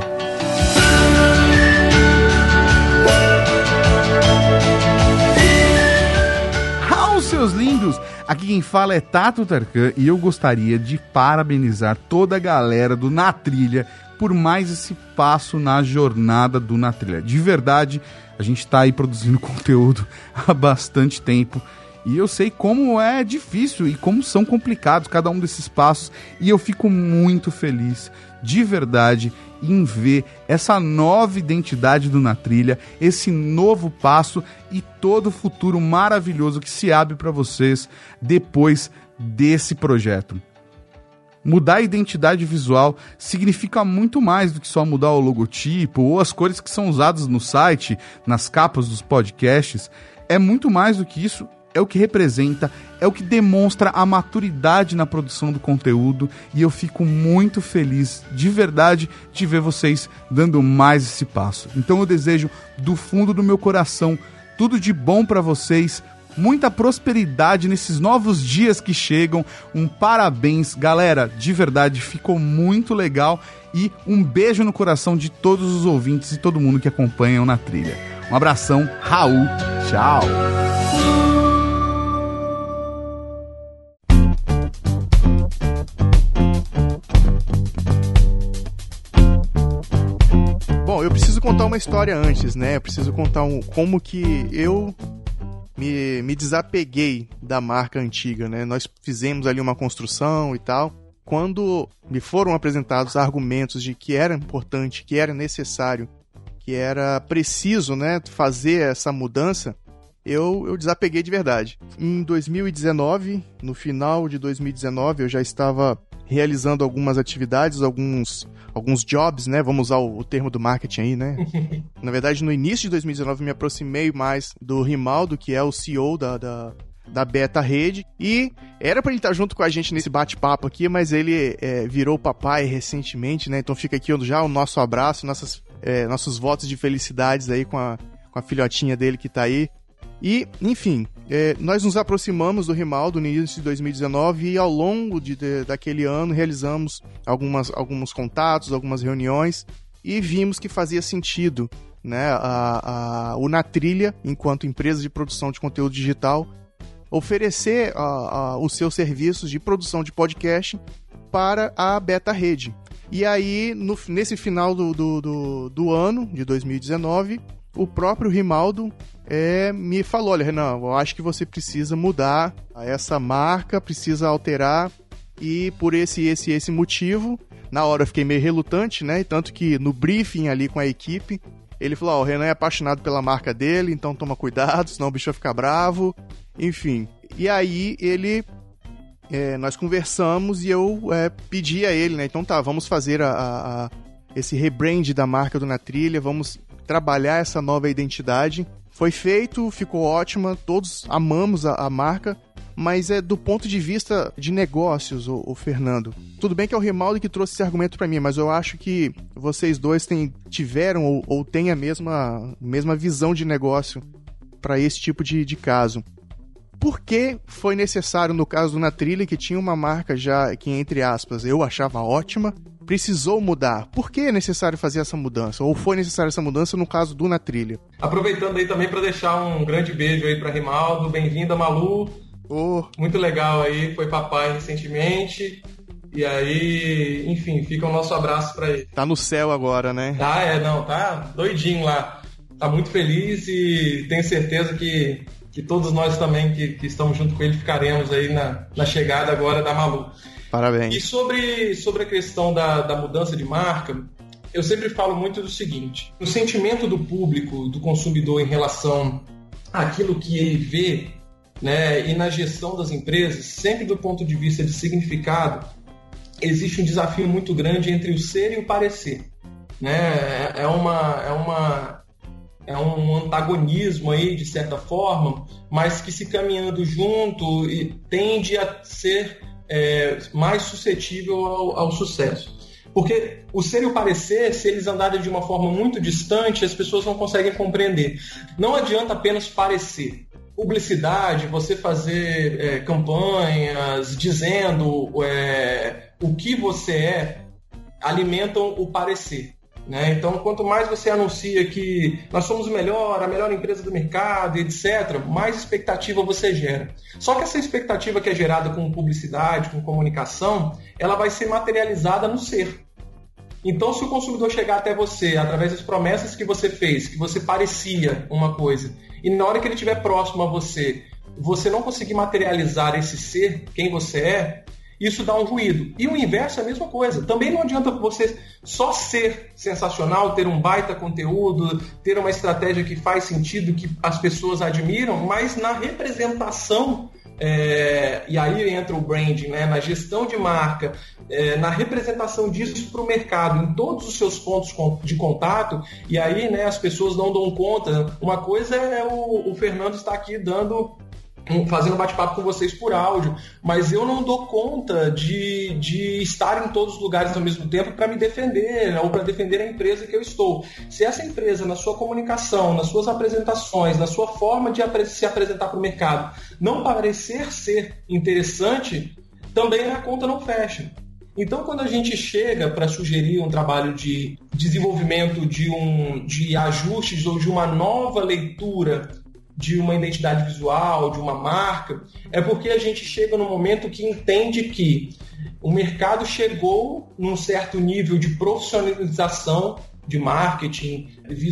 Aos seus lindos, aqui quem fala é Tato Tarkan e eu gostaria de parabenizar toda a galera do Na Trilha por mais esse passo na jornada do Na Trilha. De verdade, a gente está aí produzindo conteúdo há bastante tempo e eu sei como é difícil e como são complicados cada um desses passos e eu fico muito feliz, de verdade, em ver essa nova identidade do Na Trilha, esse novo passo e todo o futuro maravilhoso que se abre para vocês depois desse projeto. Mudar a identidade visual significa muito mais do que só mudar o logotipo ou as cores que são usadas no site, nas capas dos podcasts. É muito mais do que isso, é o que representa, é o que demonstra a maturidade na produção do conteúdo e eu fico muito feliz, de verdade, de ver vocês dando mais esse passo. Então eu desejo do fundo do meu coração tudo de bom para vocês, muita prosperidade nesses novos dias que chegam. Um parabéns, galera, de verdade, ficou muito legal e um beijo no coração de todos os ouvintes e todo mundo que acompanha o Na Trilha. Um abração, Raul, tchau! Bom, eu preciso contar uma história antes, né? Eu preciso contar um, como que eu Me, me desapeguei da marca antiga, né? Nós fizemos ali uma construção e tal. Quando me foram apresentados argumentos de que era importante, que era necessário, que era preciso, né, fazer essa mudança, eu, eu desapeguei de verdade. Em dois mil e dezenove, no final de dois mil e dezenove, eu já estava realizando algumas atividades, alguns, alguns jobs, né? Vamos usar o, o termo do marketing aí, né? Na verdade, no início de dois mil e dezenove, me aproximei mais do Rimaldo, que é o C E O da, da, da Beta Rede, e era para ele estar junto com a gente nesse bate-papo aqui, mas ele é, virou papai recentemente, né? Então fica aqui já o nosso abraço, nossas, é, nossos votos de felicidades aí com a, com a filhotinha dele que tá aí. E, enfim, é, nós nos aproximamos do Rimaldo no início de dois mil e dezenove e ao longo de, de, daquele ano realizamos algumas, alguns contatos, algumas reuniões e vimos que fazia sentido, né, a, a, o Na Trilha, enquanto empresa de produção de conteúdo digital, oferecer a, a, os seus serviços de produção de podcast para a Beta Rede. E aí, no, nesse final do, do, do, do ano de dois mil e dezenove, o próprio Rimaldo é, me falou, olha, Renan, eu acho que você precisa mudar essa marca, precisa alterar, e por esse, esse, esse motivo, na hora eu fiquei meio relutante, né, tanto que no briefing ali com a equipe, ele falou, ó, oh, o Renan é apaixonado pela marca dele, então toma cuidado, senão o bicho vai ficar bravo, enfim. E aí ele, é, nós conversamos e eu é, pedi a ele, né, então tá, vamos fazer a, a, a, esse rebrand da marca do Na Trilha, vamos trabalhar essa nova identidade. Foi feito, ficou ótima, todos amamos a, a marca, mas é do ponto de vista de negócios, o, o Fernando. Tudo bem que é o Rimaldo que trouxe esse argumento para mim, mas eu acho que vocês dois têm, tiveram ou, ou têm a mesma, mesma visão de negócio para esse tipo de, de caso. Por que foi necessário, no caso do Na Trilha, que tinha uma marca já que, entre aspas, eu achava ótima, precisou mudar. Por que é necessário fazer essa mudança? Ou foi necessária essa mudança no caso do Na Trilha? Aproveitando aí também para deixar um grande beijo aí para Rimaldo. Bem-vinda, Malu. Oh. Muito legal aí, foi papai recentemente. E aí, enfim, fica o nosso abraço para ele. Tá no céu agora, né? Tá, é, não, tá doidinho lá. Tá muito feliz e tenho certeza que, que todos nós também que, que estamos junto com ele ficaremos aí na, na chegada agora da Malu. Parabéns. E sobre, sobre a questão da, da mudança de marca, eu sempre falo muito do seguinte: o sentimento do público, do consumidor em relação àquilo que ele vê, né, e na gestão das empresas, sempre do ponto de vista de significado, existe um desafio muito grande entre o ser e o parecer. Né? É, uma, é, uma, é um antagonismo aí, de certa forma, mas que se caminhando junto e tende a ser é, mais suscetível ao, ao sucesso. Porque o ser e o parecer, se eles andarem de uma forma muito distante, as pessoas não conseguem compreender. Não adianta apenas parecer. Publicidade, você fazer é, campanhas dizendo é, o que você é, alimentam o parecer. Né? Então, quanto mais você anuncia que nós somos o melhor, a melhor empresa do mercado, etcétera, mais expectativa você gera. Só que essa expectativa que é gerada com publicidade, com comunicação, ela vai ser materializada no ser. Então, se o consumidor chegar até você através das promessas que você fez, que você parecia uma coisa, e na hora que ele estiver próximo a você, você não conseguir materializar esse ser, quem você é, isso dá um ruído. E o inverso é a mesma coisa. Também não adianta você só ser sensacional, ter um baita conteúdo, ter uma estratégia que faz sentido, que as pessoas admiram, mas na representação, é, e aí entra o branding, né, na gestão de marca, é, na representação disso para o mercado, em todos os seus pontos de contato, e aí, né, as pessoas não dão conta. Uma coisa é o, o Fernando estar aqui dando... fazendo bate-papo com vocês por áudio, mas eu não dou conta de, de estar em todos os lugares ao mesmo tempo para me defender, né, ou para defender a empresa que eu estou. Se essa empresa, na sua comunicação, nas suas apresentações, na sua forma de apre- se apresentar para o mercado, não parecer ser interessante, também a conta não fecha. Então, quando a gente chega para sugerir um trabalho de desenvolvimento de, um, de ajustes ou de uma nova leitura de uma identidade visual, de uma marca, é porque a gente chega no momento que entende que o mercado chegou num certo nível de profissionalização de marketing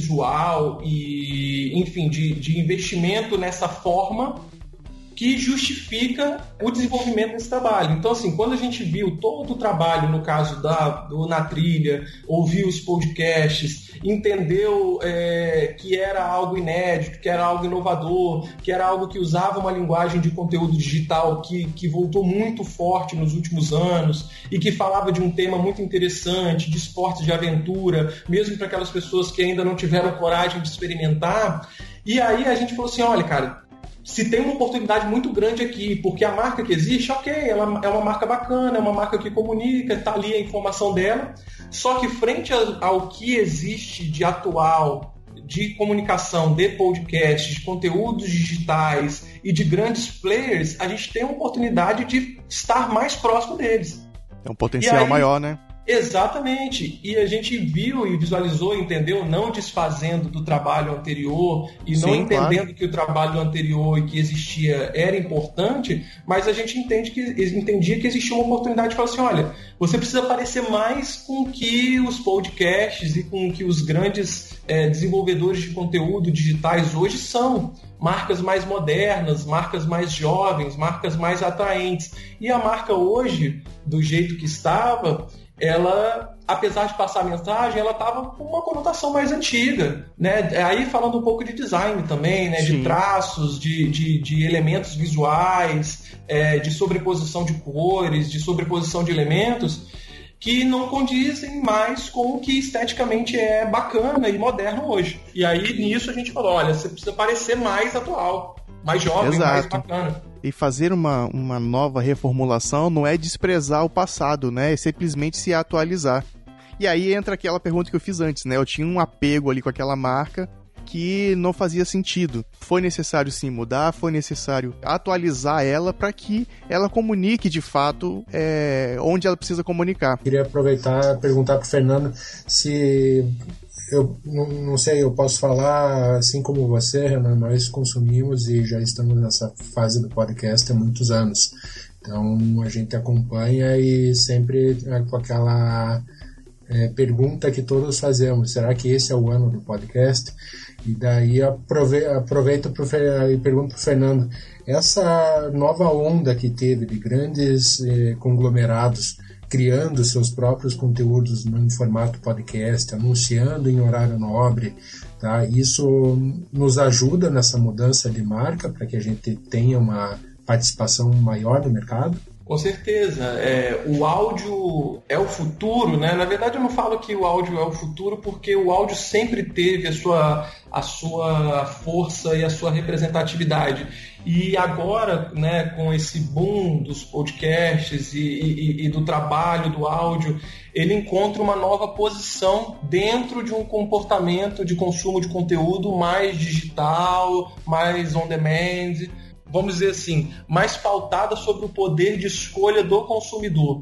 visual e, enfim, de, de investimento nessa forma que justifica o desenvolvimento desse trabalho. Então, assim, quando a gente viu todo o trabalho, no caso da, do Na Trilha, ouviu os podcasts, entendeu é, que era algo inédito, que era algo inovador, que era algo que usava uma linguagem de conteúdo digital que, que voltou muito forte nos últimos anos e que falava de um tema muito interessante, de esportes de aventura, mesmo para aquelas pessoas que ainda não tiveram coragem de experimentar. E aí a gente falou assim, olha, cara, se tem uma oportunidade muito grande aqui, porque a marca que existe, ok, ela é uma marca bacana, é uma marca que comunica, está ali a informação dela, só que frente ao que existe de atual, de comunicação, de podcast, de conteúdos digitais e de grandes players, a gente tem a oportunidade de estar mais próximo deles. É um potencial aí, maior, né? Exatamente, e a gente viu e visualizou, entendeu, não desfazendo do trabalho anterior e Sim, não entendendo claro. que o trabalho anterior e que existia era importante, mas a gente entende que, entendia que existia uma oportunidade de falar assim, olha, você precisa parecer mais com o que os podcasts e com o que os grandes é, desenvolvedores de conteúdo digitais hoje são. Marcas mais modernas, marcas mais jovens, marcas mais atraentes. E a marca hoje, do jeito que estava, ela, apesar de passar a mensagem, ela estava com uma conotação mais antiga, né? Aí falando um pouco de design também, né? De traços, de, de, de elementos visuais, é, de sobreposição de cores, de sobreposição de elementos que não condizem mais com o que esteticamente é bacana e moderno hoje. E aí, nisso, a gente falou, olha, você precisa parecer mais atual, mais jovem, Exato. mais bacana. E fazer uma, uma nova reformulação não é desprezar o passado, né? É simplesmente se atualizar. E aí entra aquela pergunta que eu fiz antes, né? Eu tinha um apego ali com aquela marca que não fazia sentido. Foi necessário sim mudar, foi necessário atualizar ela para que ela comunique de fato é, onde ela precisa comunicar. Queria aproveitar e perguntar para o Fernando se... Eu não, não sei, eu posso falar assim como você, Renan, nós consumimos e já estamos nessa fase do podcast há muitos anos. Então a gente acompanha e sempre com aquela é, pergunta que todos fazemos, será que esse é o ano do podcast? E daí aprove- aproveito pro, e pergunto para o Fernando, essa nova onda que teve de grandes eh, conglomerados criando seus próprios conteúdos no formato podcast, anunciando em horário nobre, tá? Isso nos ajuda nessa mudança de marca para que a gente tenha uma participação maior no mercado? Com certeza. É, o áudio é o futuro, né? Na verdade, eu não falo que o áudio é o futuro porque o áudio sempre teve a sua, a sua força e a sua representatividade. E agora, né, com esse boom dos podcasts e, e, e do trabalho do áudio, ele encontra uma nova posição dentro de um comportamento de consumo de conteúdo mais digital, mais on demand, vamos dizer assim, mais pautada sobre o poder de escolha do consumidor.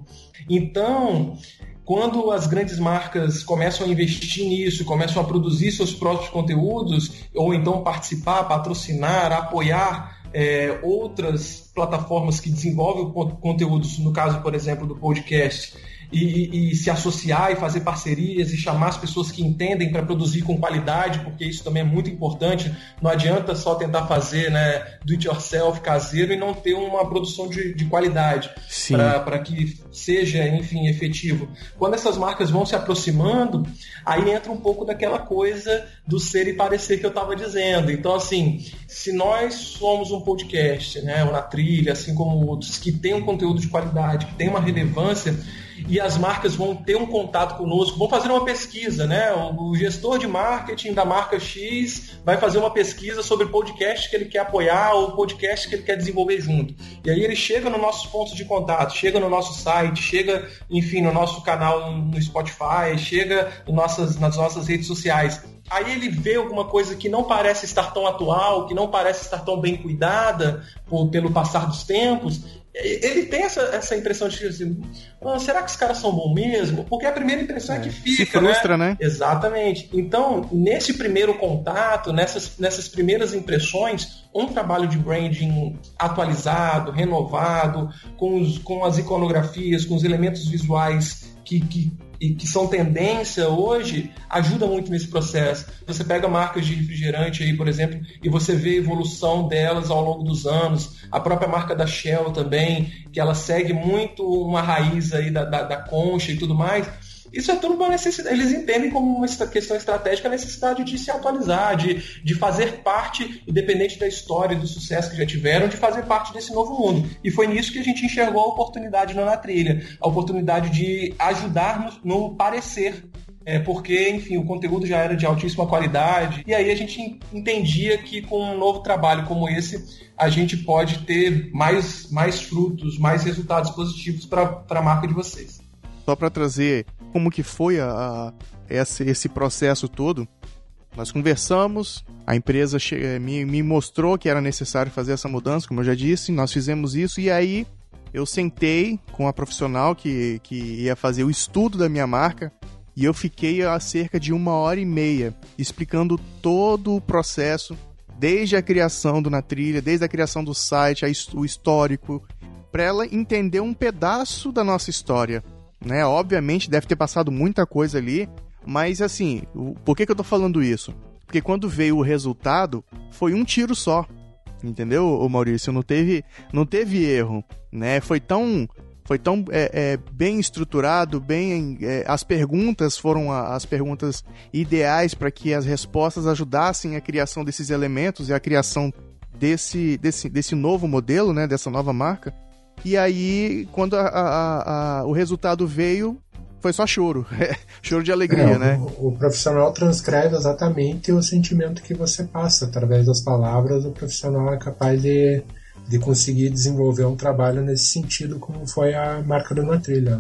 Então, quando as grandes marcas começam a investir nisso, começam a produzir seus próprios conteúdos, ou então participar, patrocinar, apoiar é, outras plataformas que desenvolvem conteúdos, no caso, por exemplo, do podcast, E, e, e se associar e fazer parcerias e chamar as pessoas que entendem para produzir com qualidade, porque isso também é muito importante. Não adianta só tentar fazer, né, do it yourself caseiro e não ter uma produção de, de qualidade para que seja, enfim, efetivo. Quando essas marcas vão se aproximando, aí entra um pouco daquela coisa do ser e parecer que eu estava dizendo. Então, assim, se nós somos um podcast, né, ou na trilha, assim como outros, que tem um conteúdo de qualidade, que tem uma relevância, e as marcas vão ter um contato conosco, vão fazer uma pesquisa, né? O gestor de marketing da marca X vai fazer uma pesquisa sobre o podcast que ele quer apoiar ou o podcast que ele quer desenvolver junto. E aí ele chega nos nossos pontos de contato, chega no nosso site, chega, enfim, no nosso canal no Spotify, chega nas nossas, nas nossas redes sociais. Aí ele vê alguma coisa que não parece estar tão atual, que não parece estar tão bem cuidada por, pelo passar dos tempos. Ele tem essa, essa impressão de assim, ah, será que os caras são bons mesmo? Porque a primeira impressão é, é que fica, se frustra, né? né? Exatamente. Então, nesse primeiro contato, nessas, nessas primeiras impressões, um trabalho de branding atualizado, renovado, com, os, com as iconografias, com os elementos visuais que, que e que são tendência hoje, ajuda muito nesse processo. Você pega marcas de refrigerante aí, por exemplo, e você vê a evolução delas ao longo dos anos. A própria marca da Shell também, que ela segue muito uma raiz aí da, da, da concha e tudo mais. Isso é tudo uma necessidade. Eles entendem como uma questão estratégica a necessidade de se atualizar, de, de fazer parte, independente da história e do sucesso que já tiveram, de fazer parte desse novo mundo. E foi nisso que a gente enxergou a oportunidade no Na Trilha, a oportunidade de ajudar no, no parecer. É porque, enfim, o conteúdo já era de altíssima qualidade. E aí a gente entendia que com um novo trabalho como esse, a gente pode ter mais, mais frutos, mais resultados positivos para a marca de vocês. Só para trazer como que foi a, a, esse, esse processo todo, nós conversamos, a empresa che- me, me mostrou que era necessário fazer essa mudança, como eu já disse, nós fizemos isso, e aí eu sentei com a profissional que, que ia fazer o estudo da minha marca, e eu fiquei há cerca de uma hora e meia explicando todo o processo, desde a criação do Na Trilha, desde a criação do site, a, o histórico, para ela entender um pedaço da nossa história. Né? Obviamente deve ter passado muita coisa ali, mas assim, o, por que, que eu tô falando isso? Porque quando veio o resultado, foi um tiro só, entendeu, ô Maurício? Não teve, não teve erro, né? Foi tão, foi tão é, é, bem estruturado, bem, é, as perguntas foram a, as perguntas ideais para que as respostas ajudassem a criação desses elementos e a criação desse, desse, desse novo modelo, né? Dessa nova marca. E aí, quando a, a, a, o resultado veio, foi só choro. Choro de alegria, é, né? O, o profissional transcreve exatamente o sentimento que você passa. Através das palavras, o profissional é capaz de, de conseguir desenvolver um trabalho nesse sentido, como foi a marca do Na Trilha. Né?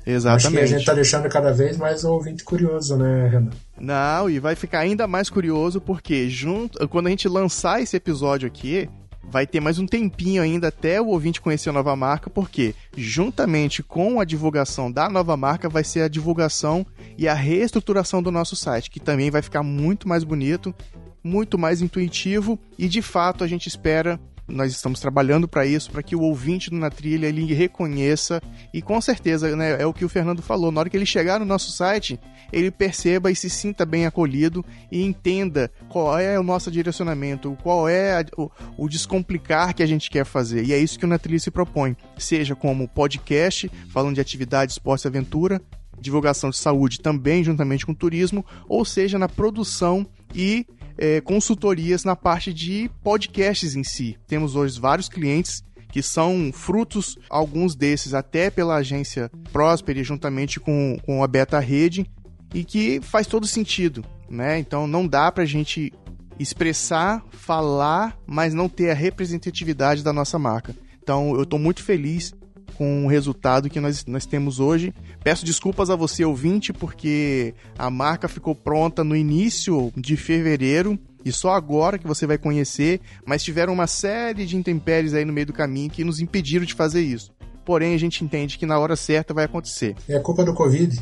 Exatamente. Acho que a gente tá deixando cada vez mais o ouvinte curioso, né, Renan? Não, e vai ficar ainda mais curioso porque junto, quando a gente lançar esse episódio aqui, vai ter mais um tempinho ainda até o ouvinte conhecer a nova marca, porque juntamente com a divulgação da nova marca vai ser a divulgação e a reestruturação do nosso site, que também vai ficar muito mais bonito, muito mais intuitivo e de fato a gente espera, nós estamos trabalhando para isso, para que o ouvinte do Na Trilha ele reconheça e com certeza, né, é o que o Fernando falou, na hora que ele chegar no nosso site, ele perceba e se sinta bem acolhido e entenda qual é o nosso direcionamento, qual é a, o, o descomplicar que a gente quer fazer. E é isso que o Na Trilha se propõe, seja como podcast, falando de atividade, esporte e aventura, divulgação de saúde também, juntamente com turismo, ou seja, na produção e é, consultorias na parte de podcasts em si. Temos hoje vários clientes que são frutos, alguns desses até pela agência Prosper, juntamente com, com a Beta Rede, e que faz todo sentido, né? Então não dá pra gente expressar, falar, mas não ter a representatividade da nossa marca. Então eu estou muito feliz com o resultado que nós, nós temos hoje. Peço desculpas a você, ouvinte, porque a marca ficou pronta no início de fevereiro e só agora que você vai conhecer, mas tiveram uma série de intempéries aí no meio do caminho que nos impediram de fazer isso. Porém, a gente entende que na hora certa vai acontecer. É a culpa do Covid.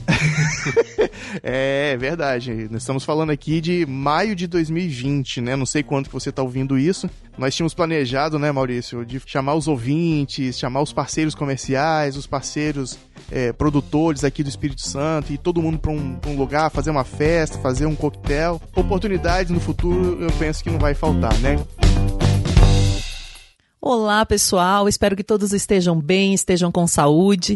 É verdade. Nós estamos falando aqui de maio de dois mil e vinte, né? Não sei quando que você está ouvindo isso. Nós tínhamos planejado, né, Maurício, de chamar os ouvintes, chamar os parceiros comerciais, os parceiros é, produtores aqui do Espírito Santo e todo mundo para um, um lugar, fazer uma festa, fazer um coquetel. Oportunidades no futuro, eu penso que não vai faltar, né? Olá, pessoal. Espero que todos estejam bem, estejam com saúde.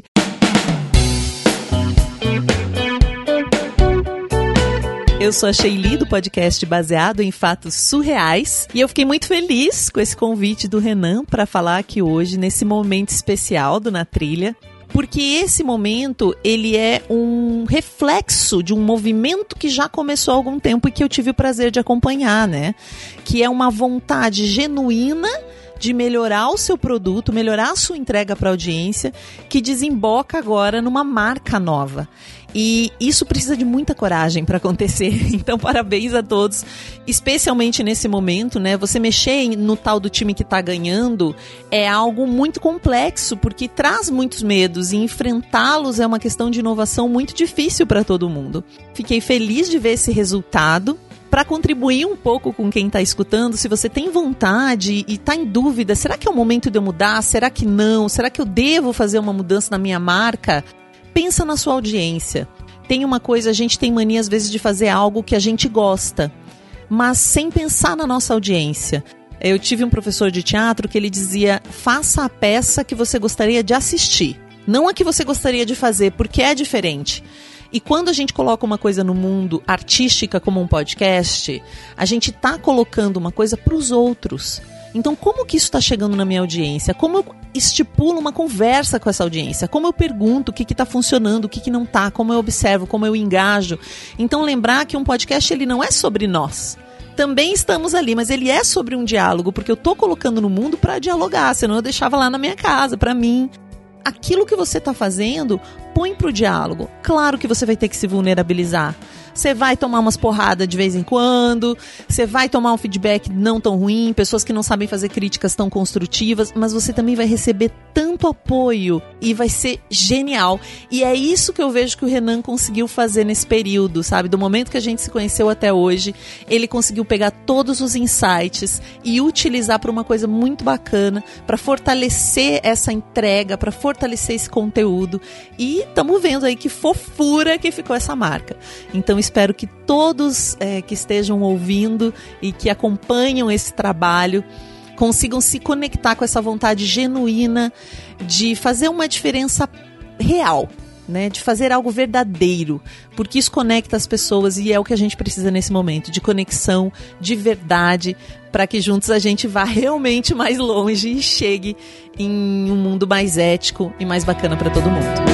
Eu sou a Sheili, do podcast baseado em fatos surreais, e eu fiquei muito feliz com esse convite do Renan para falar aqui hoje, nesse momento especial do Na Trilha, porque esse momento ele é um reflexo de um movimento que já começou há algum tempo e que eu tive o prazer de acompanhar, né? Que é uma vontade genuína de melhorar o seu produto, melhorar a sua entrega para a audiência, que desemboca agora numa marca nova. E isso precisa de muita coragem para acontecer. Então, parabéns a todos, especialmente nesse momento, né? Você mexer no tal do time que está ganhando é algo muito complexo, porque traz muitos medos e enfrentá-los é uma questão de inovação muito difícil para todo mundo. Fiquei feliz de ver esse resultado. Para contribuir um pouco com quem está escutando, se você tem vontade e está em dúvida, será que é o momento de eu mudar? Será que não? Será que eu devo fazer uma mudança na minha marca? Pensa na sua audiência. Tem uma coisa, a gente tem mania às vezes de fazer algo que a gente gosta, mas sem pensar na nossa audiência. Eu tive um professor de teatro que ele dizia, faça a peça que você gostaria de assistir, não a que você gostaria de fazer, porque é diferente. E quando a gente coloca uma coisa no mundo artística como um podcast, a gente está colocando uma coisa para os outros. Então, como que isso está chegando na minha audiência? Como eu estipulo uma conversa com essa audiência? Como eu pergunto o que está funcionando, o que, que não está? Como eu observo, como eu engajo? Então, lembrar que um podcast ele não é sobre nós. Também estamos ali, mas ele é sobre um diálogo, porque eu estou colocando no mundo para dialogar, senão eu deixava lá na minha casa, para mim. Aquilo que você está fazendo, põe para o diálogo. Claro que você vai ter que se vulnerabilizar. Você vai tomar umas porradas de vez em quando, você vai tomar um feedback não tão ruim, pessoas que não sabem fazer críticas tão construtivas, mas você também vai receber tanto apoio e vai ser genial. E é isso que eu vejo que o Renan conseguiu fazer nesse período, sabe? Do momento que a gente se conheceu até hoje, ele conseguiu pegar todos os insights e utilizar para uma coisa muito bacana, para fortalecer essa entrega, para fortalecer esse conteúdo. E estamos vendo aí que fofura que ficou essa marca. Então, espero que todos é, que estejam ouvindo e que acompanham esse trabalho consigam se conectar com essa vontade genuína de fazer uma diferença real, né? De fazer algo verdadeiro, porque isso conecta as pessoas e é o que a gente precisa nesse momento, de conexão, de verdade, para que juntos a gente vá realmente mais longe e chegue em um mundo mais ético e mais bacana para todo mundo.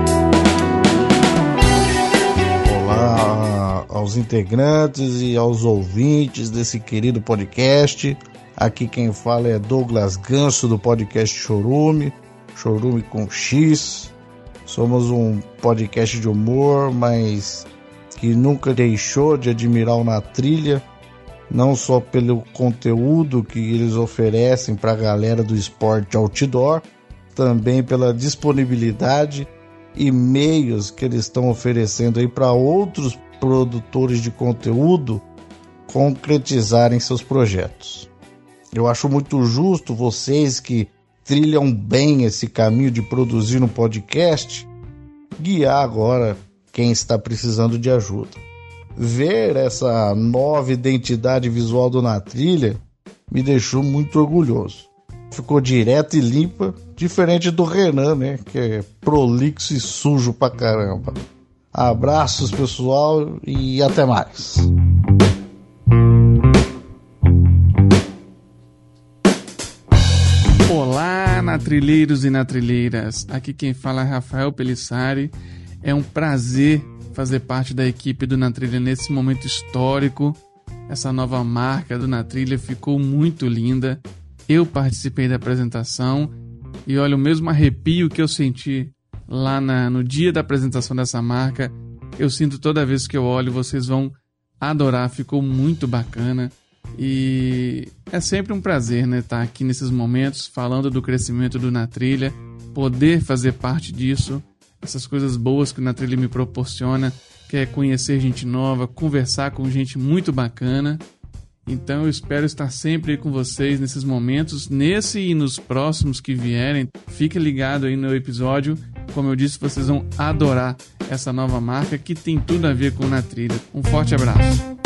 Olá aos integrantes e aos ouvintes desse querido podcast. Aqui quem fala é Douglas Ganso, do podcast Chorume, Chorume com X. Somos um podcast de humor, mas que nunca deixou de admirar o Na Trilha, não só pelo conteúdo que eles oferecem para a galera do esporte outdoor, também pela disponibilidade e meios que eles estão oferecendo aí para outros produtores de conteúdo concretizarem seus projetos. Eu acho muito justo vocês que trilham bem esse caminho de produzir um podcast, guiar agora quem está precisando de ajuda. Ver essa nova identidade visual do Na Trilha me deixou muito orgulhoso. Ficou direta e limpa, diferente do Renan, né, que é prolixo e sujo pra caramba. Abraços, pessoal, e até mais. Olá, natrilheiros e natrilheiras. Aqui quem fala é Rafael Pelissari. É um prazer fazer parte da equipe do Na Trilha nesse momento histórico. Essa nova marca do Na Trilha ficou muito linda. Eu participei da apresentação e olha, o mesmo arrepio que eu senti lá na, no dia da apresentação dessa marca, eu sinto toda vez que eu olho. Vocês vão adorar, ficou muito bacana. E é sempre um prazer, né, estar aqui nesses momentos falando do crescimento do Na Trilha, poder fazer parte disso, essas coisas boas que o Na Trilha me proporciona, que é conhecer gente nova, conversar com gente muito bacana. Então eu espero estar sempre aí com vocês nesses momentos, nesse e nos próximos que vierem. Fique ligado aí no episódio. Como eu disse, vocês vão adorar essa nova marca que tem tudo a ver com o Na Trilha. Um forte abraço.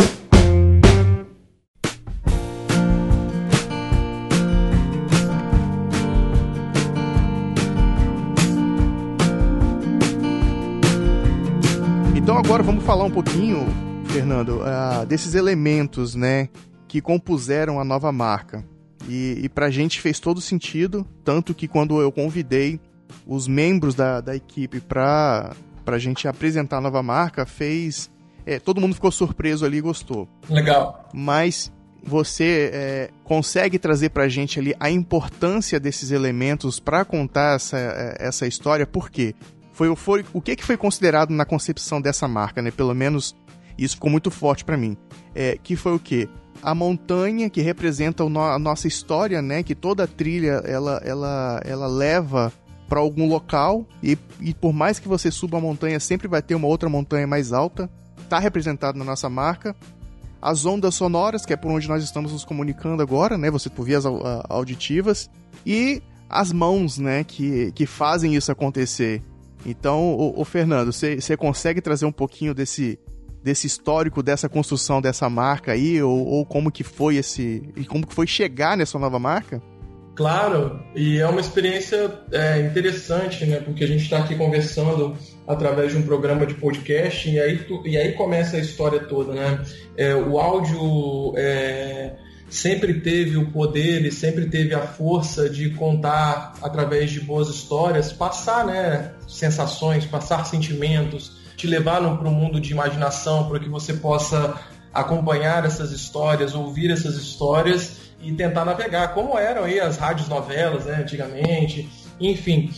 Então agora vamos falar um pouquinho, Fernando, uh, desses elementos, né, que compuseram a nova marca. E, e pra gente fez todo sentido, tanto que quando eu convidei os membros da, da equipe pra, pra gente apresentar a nova marca, fez... É, todo mundo ficou surpreso ali e gostou. Legal. Mas você é, consegue trazer pra gente ali a importância desses elementos pra contar essa, essa história? Por quê? Foi, foi, o que, que foi considerado na concepção dessa marca, né? Pelo menos isso ficou muito forte para mim. É, que foi o quê? A montanha que representa o no, a nossa história, né? Que toda a trilha ela, ela, ela leva para algum local e, e por mais que você suba a montanha, sempre vai ter uma outra montanha mais alta. Está representado na nossa marca. As ondas sonoras, que é por onde nós estamos nos comunicando agora, né? Você por vias auditivas. E as mãos, né? Que, que fazem isso acontecer. Então, o, o Fernando, você consegue trazer um pouquinho desse, desse histórico, dessa construção dessa marca aí, ou, ou como que foi esse, e como que foi chegar nessa nova marca? Claro, e é uma experiência é, interessante, né? Porque a gente está aqui conversando através de um programa de podcast e aí, tu, e aí começa a história toda, né? É, o áudio é, sempre teve o poder e sempre teve a força de contar através de boas histórias, passar, né, sensações, passar sentimentos, te levar para um mundo de imaginação para que você possa acompanhar essas histórias, ouvir essas histórias e tentar navegar, como eram aí as rádios novelas, né, antigamente, enfim.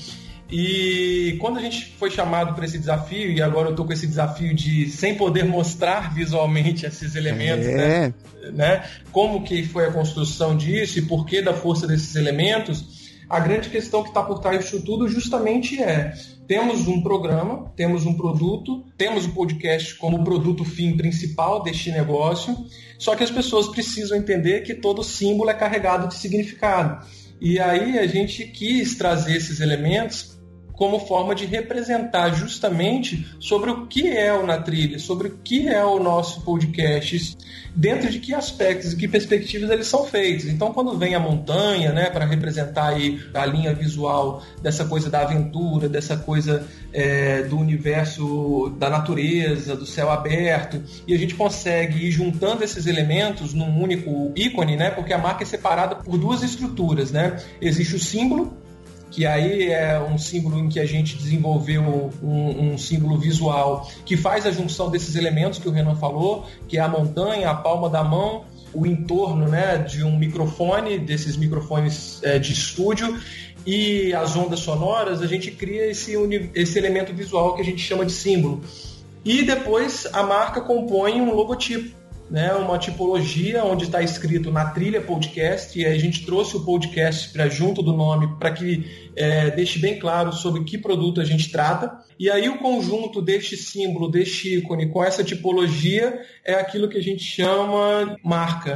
E quando a gente foi chamado para esse desafio, e agora eu estou com esse desafio de, sem poder mostrar visualmente esses elementos, é. né, né, como que foi a construção disso e por que da força desses elementos, a grande questão que está por trás disso tudo justamente é: temos um programa, temos um produto, temos o podcast como produto fim principal deste negócio, só que as pessoas precisam entender que todo símbolo é carregado de significado. E aí a gente quis trazer esses elementos como forma de representar justamente sobre o que é o Na Trilha, sobre o que é o nosso podcast, dentro de que aspectos e que perspectivas eles são feitos. Então, quando vem a montanha, né, para representar aí a linha visual dessa coisa da aventura, dessa coisa é, do universo da natureza, do céu aberto, e a gente consegue ir juntando esses elementos num único ícone, né, porque a marca é separada por duas estruturas, né? Existe o símbolo, que aí é um símbolo em que a gente desenvolveu um, um símbolo visual que faz a junção desses elementos que o Renan falou, que é a montanha, a palma da mão, o entorno, né, de um microfone, desses microfones é, de estúdio, e as ondas sonoras, a gente cria esse, esse elemento visual que a gente chama de símbolo. E depois a marca compõe um logotipo, né? Uma tipologia onde está escrito Na Trilha Podcast, e a gente trouxe o podcast para junto do nome para que é, deixe bem claro sobre que produto a gente trata. E aí o conjunto deste símbolo, deste ícone com essa tipologia é aquilo que a gente chama marca.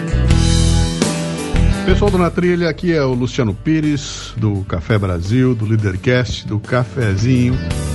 Pessoal do Na Trilha, aqui é o Luciano Pires, do Café Brasil, do Leadercast, do Cafezinho.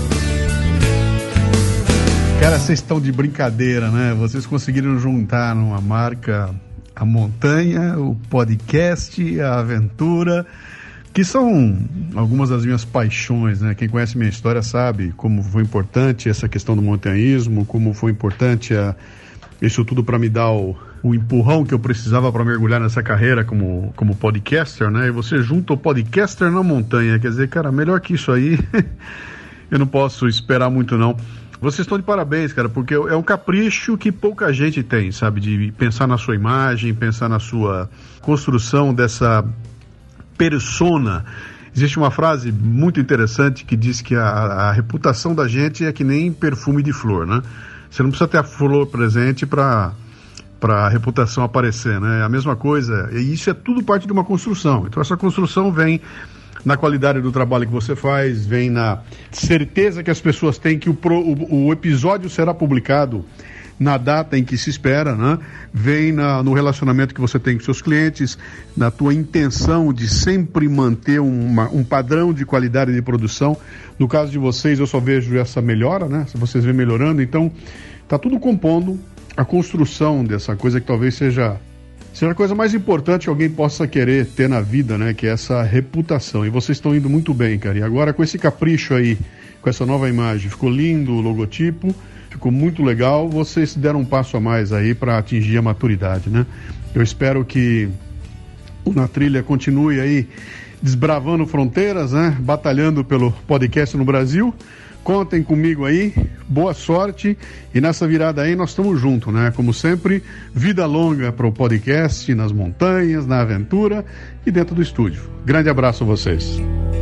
Cara, vocês estão de brincadeira, né? Vocês conseguiram juntar numa marca a montanha, o podcast, a aventura, que são algumas das minhas paixões, né? Quem conhece minha história sabe como foi importante essa questão do montanhismo, como foi importante a, isso tudo para me dar o, o empurrão que eu precisava para mergulhar nessa carreira como, como podcaster, né? E você junta o podcaster na montanha, quer dizer, cara, melhor que isso aí, eu não posso esperar muito não. Vocês estão de parabéns, cara, porque é um capricho que pouca gente tem, sabe? De pensar na sua imagem, pensar na sua construção dessa persona. Existe uma frase muito interessante que diz que a, a reputação da gente é que nem perfume de flor, né? Você não precisa ter a flor presente para para a reputação aparecer, né? É a mesma coisa, e isso é tudo parte de uma construção. Então essa construção vem na qualidade do trabalho que você faz, vem na certeza que as pessoas têm que o, pro, o, o episódio será publicado na data em que se espera, né? Vem na, no relacionamento que você tem com seus clientes, na tua intenção de sempre manter uma, um padrão de qualidade de produção. No caso de vocês, eu só vejo essa melhora, né? Se vocês vêm melhorando, então está tudo compondo a construção dessa coisa que talvez seja... Seja a coisa mais importante que alguém possa querer ter na vida, né? Que é essa reputação. E vocês estão indo muito bem, cara. E agora com esse capricho aí, com essa nova imagem, ficou lindo o logotipo, ficou muito legal. Vocês deram um passo a mais aí para atingir a maturidade, né? Eu espero que o Na Trilha continue aí desbravando fronteiras, né? Batalhando pelo podcast no Brasil. Contem comigo aí, boa sorte, e nessa virada aí nós estamos juntos, né? Como sempre, vida longa para o podcast, nas montanhas, na aventura e dentro do estúdio. Grande abraço a vocês.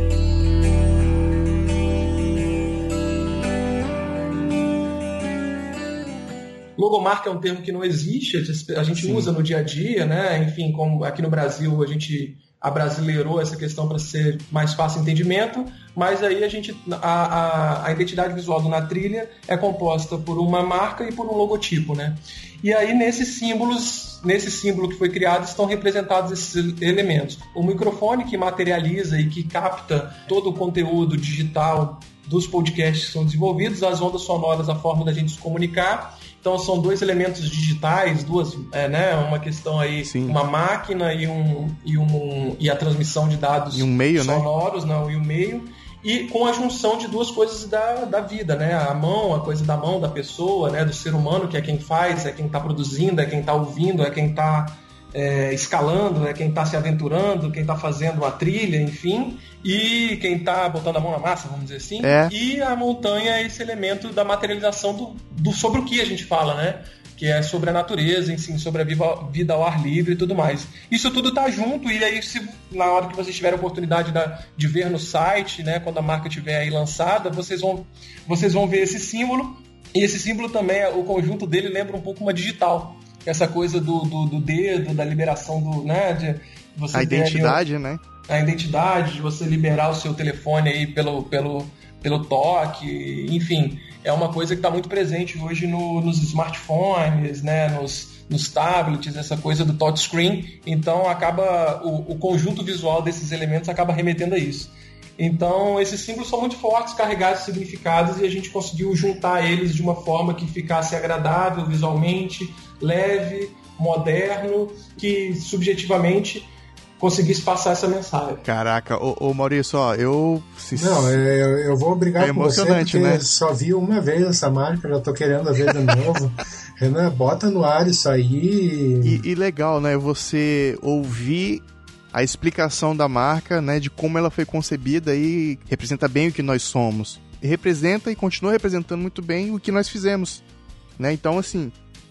Logomarca é um termo que não existe, a gente Sim. usa no dia a dia, né? Enfim, como aqui no Brasil a gente abrasileirou essa questão para ser mais fácil entendimento, mas aí a gente a, a, a identidade visual do Na Trilha é composta por uma marca e por um logotipo, né? E aí nesses símbolos, nesse símbolo que foi criado, estão representados esses elementos. O microfone que materializa e que capta todo o conteúdo digital dos podcasts que são desenvolvidos, as ondas sonoras, a forma da gente se comunicar. Então são dois elementos digitais, duas, é, né, uma questão aí, Sim. uma máquina e, um, e, um, e a transmissão de dados e um meio, sonoros, né? não, e o meio, e com a junção de duas coisas da, da vida, né? A mão, a coisa da mão da pessoa, né? Do ser humano, que é quem faz, é quem está produzindo, é quem está ouvindo, é quem está é, escalando, é quem está se aventurando, quem está fazendo uma trilha, enfim, e quem está botando a mão na massa, vamos dizer assim. É. E a montanha é esse elemento da materialização do, do sobre o que a gente fala, né? Que é sobre a natureza, enfim, sobre a viva, vida ao ar livre e tudo mais. Isso tudo tá junto, e aí se, na hora que vocês tiverem a oportunidade da, de ver no site, né, quando a marca estiver aí lançada, vocês vão, vocês vão ver esse símbolo, e esse símbolo também, o conjunto dele lembra um pouco uma digital. Essa coisa do, do, do dedo, da liberação do... Né, de você a identidade, né? A identidade, de você liberar o seu telefone aí pelo, pelo, pelo toque, enfim... É uma coisa que está muito presente hoje no, nos smartphones, né, nos, nos tablets, essa coisa do touchscreen. Então, acaba o, o conjunto visual desses elementos acaba remetendo a isso. Então, esses símbolos são muito fortes, carregados de significados, e a gente conseguiu juntar eles de uma forma que ficasse agradável visualmente, leve, moderno, que subjetivamente conseguisse passar essa mensagem. Caraca, ô, ô Maurício, ó, eu... Se... Não, eu, eu vou brigar é com você, porque né? só vi uma vez essa marca, já tô querendo ver de novo. Renan, bota no ar isso aí. E, e legal, né, você ouvir a explicação da marca, né, de como ela foi concebida e representa bem o que nós somos. E representa e continua representando muito bem o que nós fizemos, né, então assim...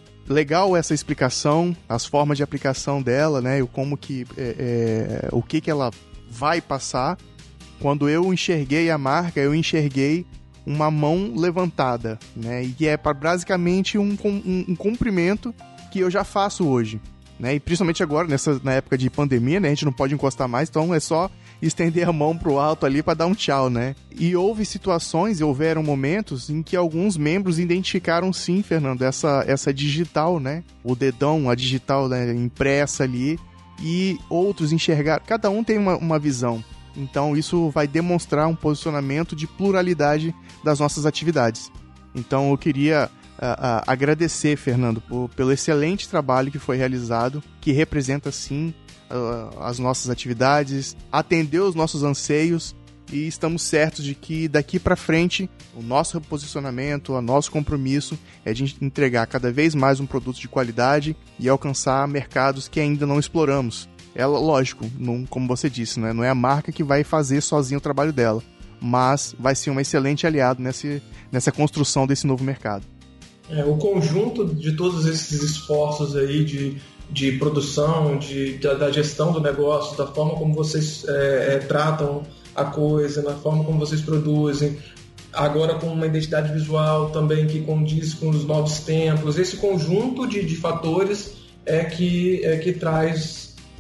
Legal essa explicação, as formas de aplicação dela, né? O como que, é, é, o que que ela vai passar. Quando eu enxerguei a marca, eu enxerguei uma mão levantada, né? E é pra, basicamente um, um, um cumprimento que eu já faço hoje, né? E principalmente agora, nessa, na época de pandemia, né? A gente não pode encostar mais, então é só estender a mão pro alto ali para dar um tchau, né? E houve situações, e houveram momentos em que alguns membros identificaram sim, Fernando, essa, essa digital, né? O dedão, a digital, né, impressa ali, e outros enxergaram. Cada um tem uma, uma visão. Então isso vai demonstrar um posicionamento de pluralidade das nossas atividades. Então eu queria uh, uh, agradecer, Fernando, por, pelo excelente trabalho que foi realizado, que representa sim uh, as nossas atividades, atendeu os nossos anseios, e estamos certos de que daqui para frente o nosso posicionamento, o nosso compromisso é de entregar cada vez mais um produto de qualidade e alcançar mercados que ainda não exploramos. É lógico, não, como você disse, né? Não é a marca que vai fazer sozinho o trabalho dela, mas vai ser um excelente aliado nessa, nessa construção desse novo mercado. É, o conjunto de todos esses esforços aí de, de produção, de, da, da gestão do negócio, da forma como vocês é, é, tratam a coisa, na forma como vocês produzem, agora com uma identidade visual também que condiz com os novos tempos, esse conjunto de, de fatores é que, é que traz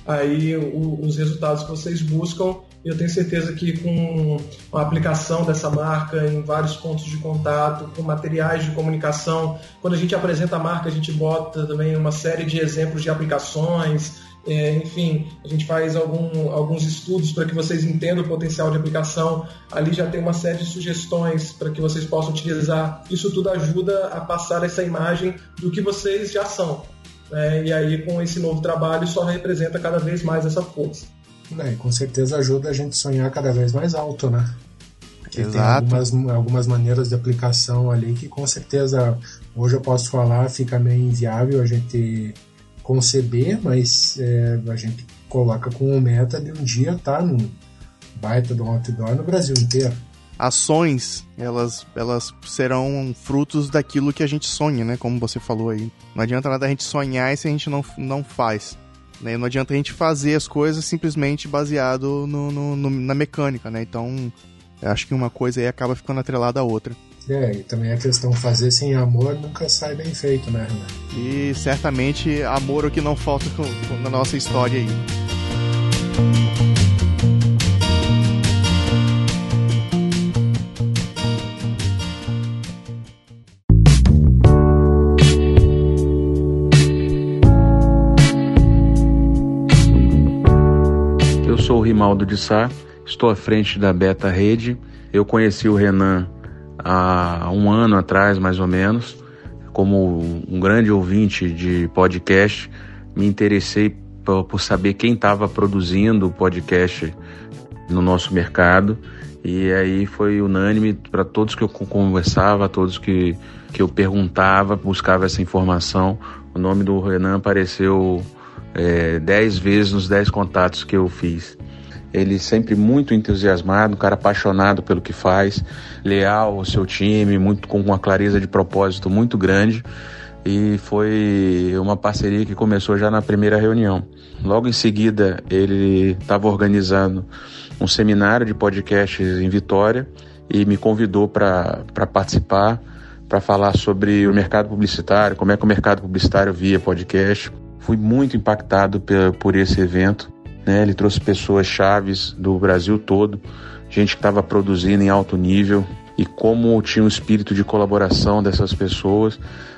aí o, os resultados que vocês buscam. Eu tenho certeza que com a aplicação dessa marca em vários pontos de contato, com materiais de comunicação, quando a gente apresenta a marca, a gente bota também uma série de exemplos de aplicações, é, enfim, a gente faz algum, alguns estudos para que vocês entendam o potencial de aplicação. Ali já tem uma série de sugestões para que vocês possam utilizar. Isso tudo ajuda a passar essa imagem do que vocês já são. É, e aí, com esse novo trabalho, só representa cada vez mais essa força. É, com certeza ajuda a gente a sonhar cada vez mais alto, né? Porque Exato. tem algumas, algumas maneiras de aplicação ali que, com certeza, hoje eu posso falar, fica meio inviável a gente conceber, mas é, a gente coloca como meta de um dia estar tá num baita do outdoor no Brasil inteiro. Ações, elas, elas serão frutos daquilo que a gente sonha, né? Como você falou aí. Não adianta nada a gente sonhar se a gente não, não faz. Né? Não adianta a gente fazer as coisas simplesmente baseado no, no, no, na mecânica, né? Então, eu acho que uma coisa aí acaba ficando atrelada à outra. É, e também a questão de fazer sem amor nunca sai bem feito, né, Renan? E certamente amor é o que não falta na nossa história aí. Eu sou o Rimaldo de Sá, estou à frente da Beta Rede. Eu conheci o Renan há um ano atrás, mais ou menos, como um grande ouvinte de podcast. Me interessei por, por saber quem estava produzindo podcast no nosso mercado, e aí foi unânime para todos que eu conversava, todos que, que eu perguntava, buscava essa informação. O nome do Renan apareceu é, dez vezes nos dez contatos que eu fiz. Ele sempre muito entusiasmado, um cara apaixonado pelo que faz, leal ao seu time, muito, com uma clareza de propósito muito grande, e foi uma parceria que começou já na primeira reunião. Logo em seguida, ele estava organizando um seminário de podcasts em Vitória e me convidou para participar, para falar sobre o mercado publicitário, como é que o mercado publicitário via podcast. Fui muito impactado por esse evento. Né, ele trouxe pessoas chaves do Brasil todo, gente que estava produzindo em alto nível, e como tinha um espírito de colaboração dessas pessoas,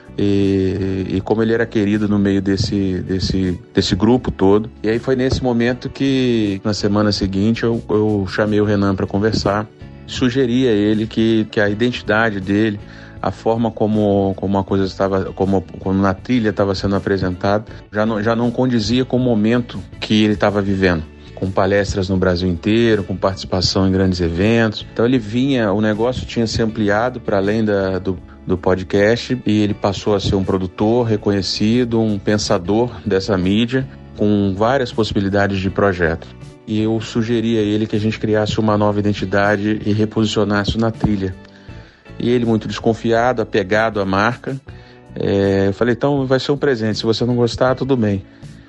e, e como ele era querido no meio desse, desse, desse grupo todo. E aí foi nesse momento que, na semana seguinte, eu, eu chamei o Renan para conversar, sugeri a ele que, que a identidade dele, a forma como, como a coisa estava, como, como na trilha estava sendo apresentada, já não, já não condizia com o momento que ele estava vivendo, com palestras no Brasil inteiro, com participação em grandes eventos. Então ele vinha, o negócio tinha se ampliado para além da, do, do podcast, e ele passou a ser um produtor reconhecido, um pensador dessa mídia, com várias possibilidades de projeto. E eu sugeri a ele que a gente criasse uma nova identidade e reposicionasse na trilha. E ele, muito desconfiado, apegado à marca, é, eu falei, então vai ser um presente, se você não gostar, tudo bem.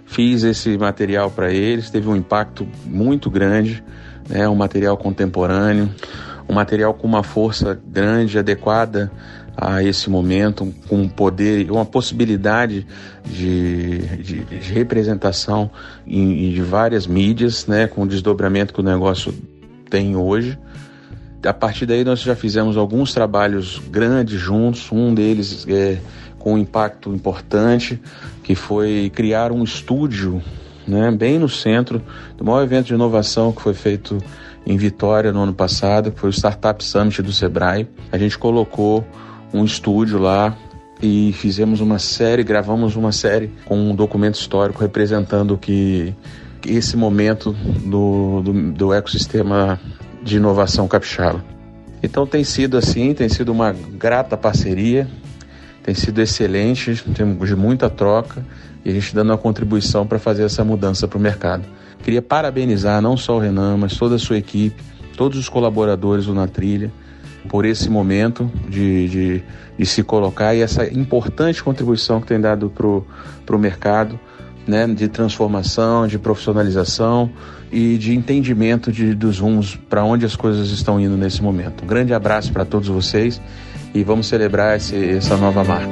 fiz esse material para eles, teve um impacto muito grande, né? Um material contemporâneo, um material com uma força grande, adequada a esse momento, com um poder, uma possibilidade de, de, de representação em, em várias mídias, né? Com o desdobramento que o negócio tem hoje. A partir daí nós já fizemos alguns trabalhos grandes juntos, um deles é, com um impacto importante, que foi criar um estúdio, né, bem no centro do maior evento de inovação que foi feito em Vitória no ano passado, que foi o Startup Summit do Sebrae. A gente colocou um estúdio lá e fizemos uma série, gravamos uma série com um documento histórico representando que, que esse momento do, do, do ecossistema de inovação capixaba. Então tem sido assim, tem sido uma grata parceria, tem sido excelente, temos muita troca e a gente dando uma contribuição para fazer essa mudança para o mercado. Queria parabenizar não só o Renan, mas toda a sua equipe, todos os colaboradores do Na Trilha, por esse momento de, de, de se colocar e essa importante contribuição que tem dado para o mercado, né, de transformação, de profissionalização e de entendimento de, dos rumos para onde as coisas estão indo nesse momento. Um grande abraço para todos vocês e vamos celebrar esse, essa nova marca.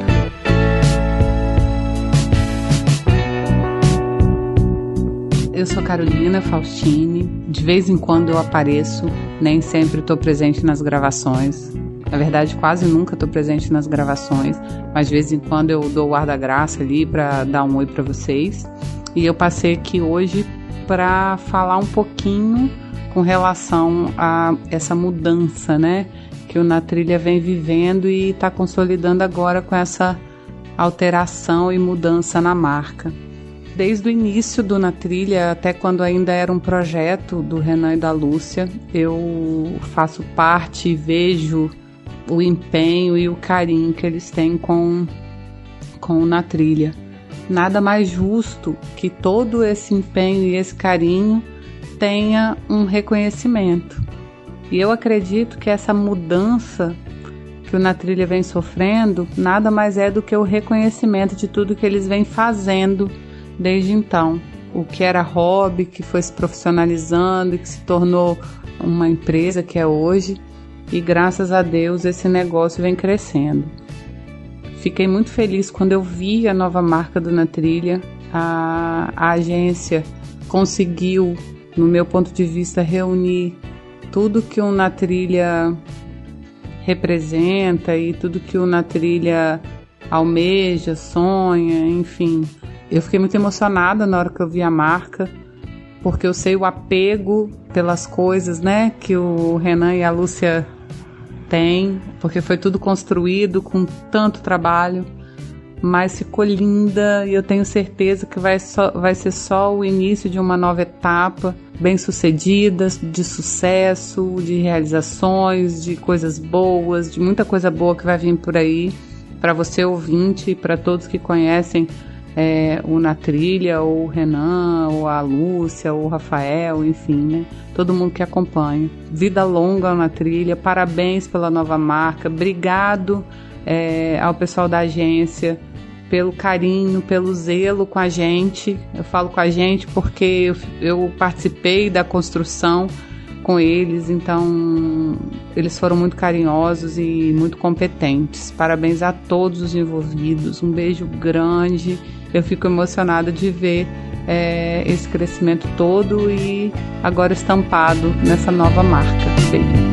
Eu sou Carolina Faustini, de vez em quando eu apareço, nem sempre estou presente nas gravações. Na verdade, quase nunca estou presente nas gravações, mas de vez em quando eu dou o guarda-graça ali para dar um oi para vocês. E eu passei aqui hoje para falar um pouquinho com relação a essa mudança, né, que o Na Trilha vem vivendo e está consolidando agora com essa alteração e mudança na marca. Desde o início do Na Trilha, até quando ainda era um projeto do Renan e da Lúcia, eu faço parte e vejo o empenho e o carinho que eles têm com, com o Na Trilha. Nada mais justo que todo esse empenho e esse carinho tenha um reconhecimento. E eu acredito que essa mudança que o Na Trilha vem sofrendo, nada mais é do que o reconhecimento de tudo que eles vêm fazendo desde então. O que era hobby, que foi se profissionalizando e que se tornou uma empresa que é hoje. E graças a Deus esse negócio vem crescendo. Fiquei muito feliz quando eu vi a nova marca do Na Trilha. A, a agência conseguiu, no meu ponto de vista, reunir tudo que o Na Trilha representa e tudo que o Na Trilha almeja, sonha, enfim. Eu fiquei muito emocionada na hora que eu vi a marca, porque eu sei o apego pelas coisas, né, que o Renan e a Lúcia têm, porque foi tudo construído com tanto trabalho, mas ficou linda e eu tenho certeza que vai, só, vai ser só o início de uma nova etapa, bem sucedida, de sucesso, de realizações, de coisas boas, de muita coisa boa que vai vir por aí, para você ouvinte e para todos que conhecem É, o Na Trilha, ou o Renan, ou a Lúcia, ou o Rafael, enfim, né? Todo mundo que acompanha. Vida longa ao Na Trilha, parabéns pela nova marca, obrigado é, ao pessoal da agência pelo carinho, pelo zelo com a gente. Eu falo com a gente porque eu, eu participei da construção com eles, então eles foram muito carinhosos e muito competentes. Parabéns a todos os envolvidos, um beijo grande. Eu fico emocionada de ver é, esse crescimento todo e agora estampado nessa nova marca. Beijo.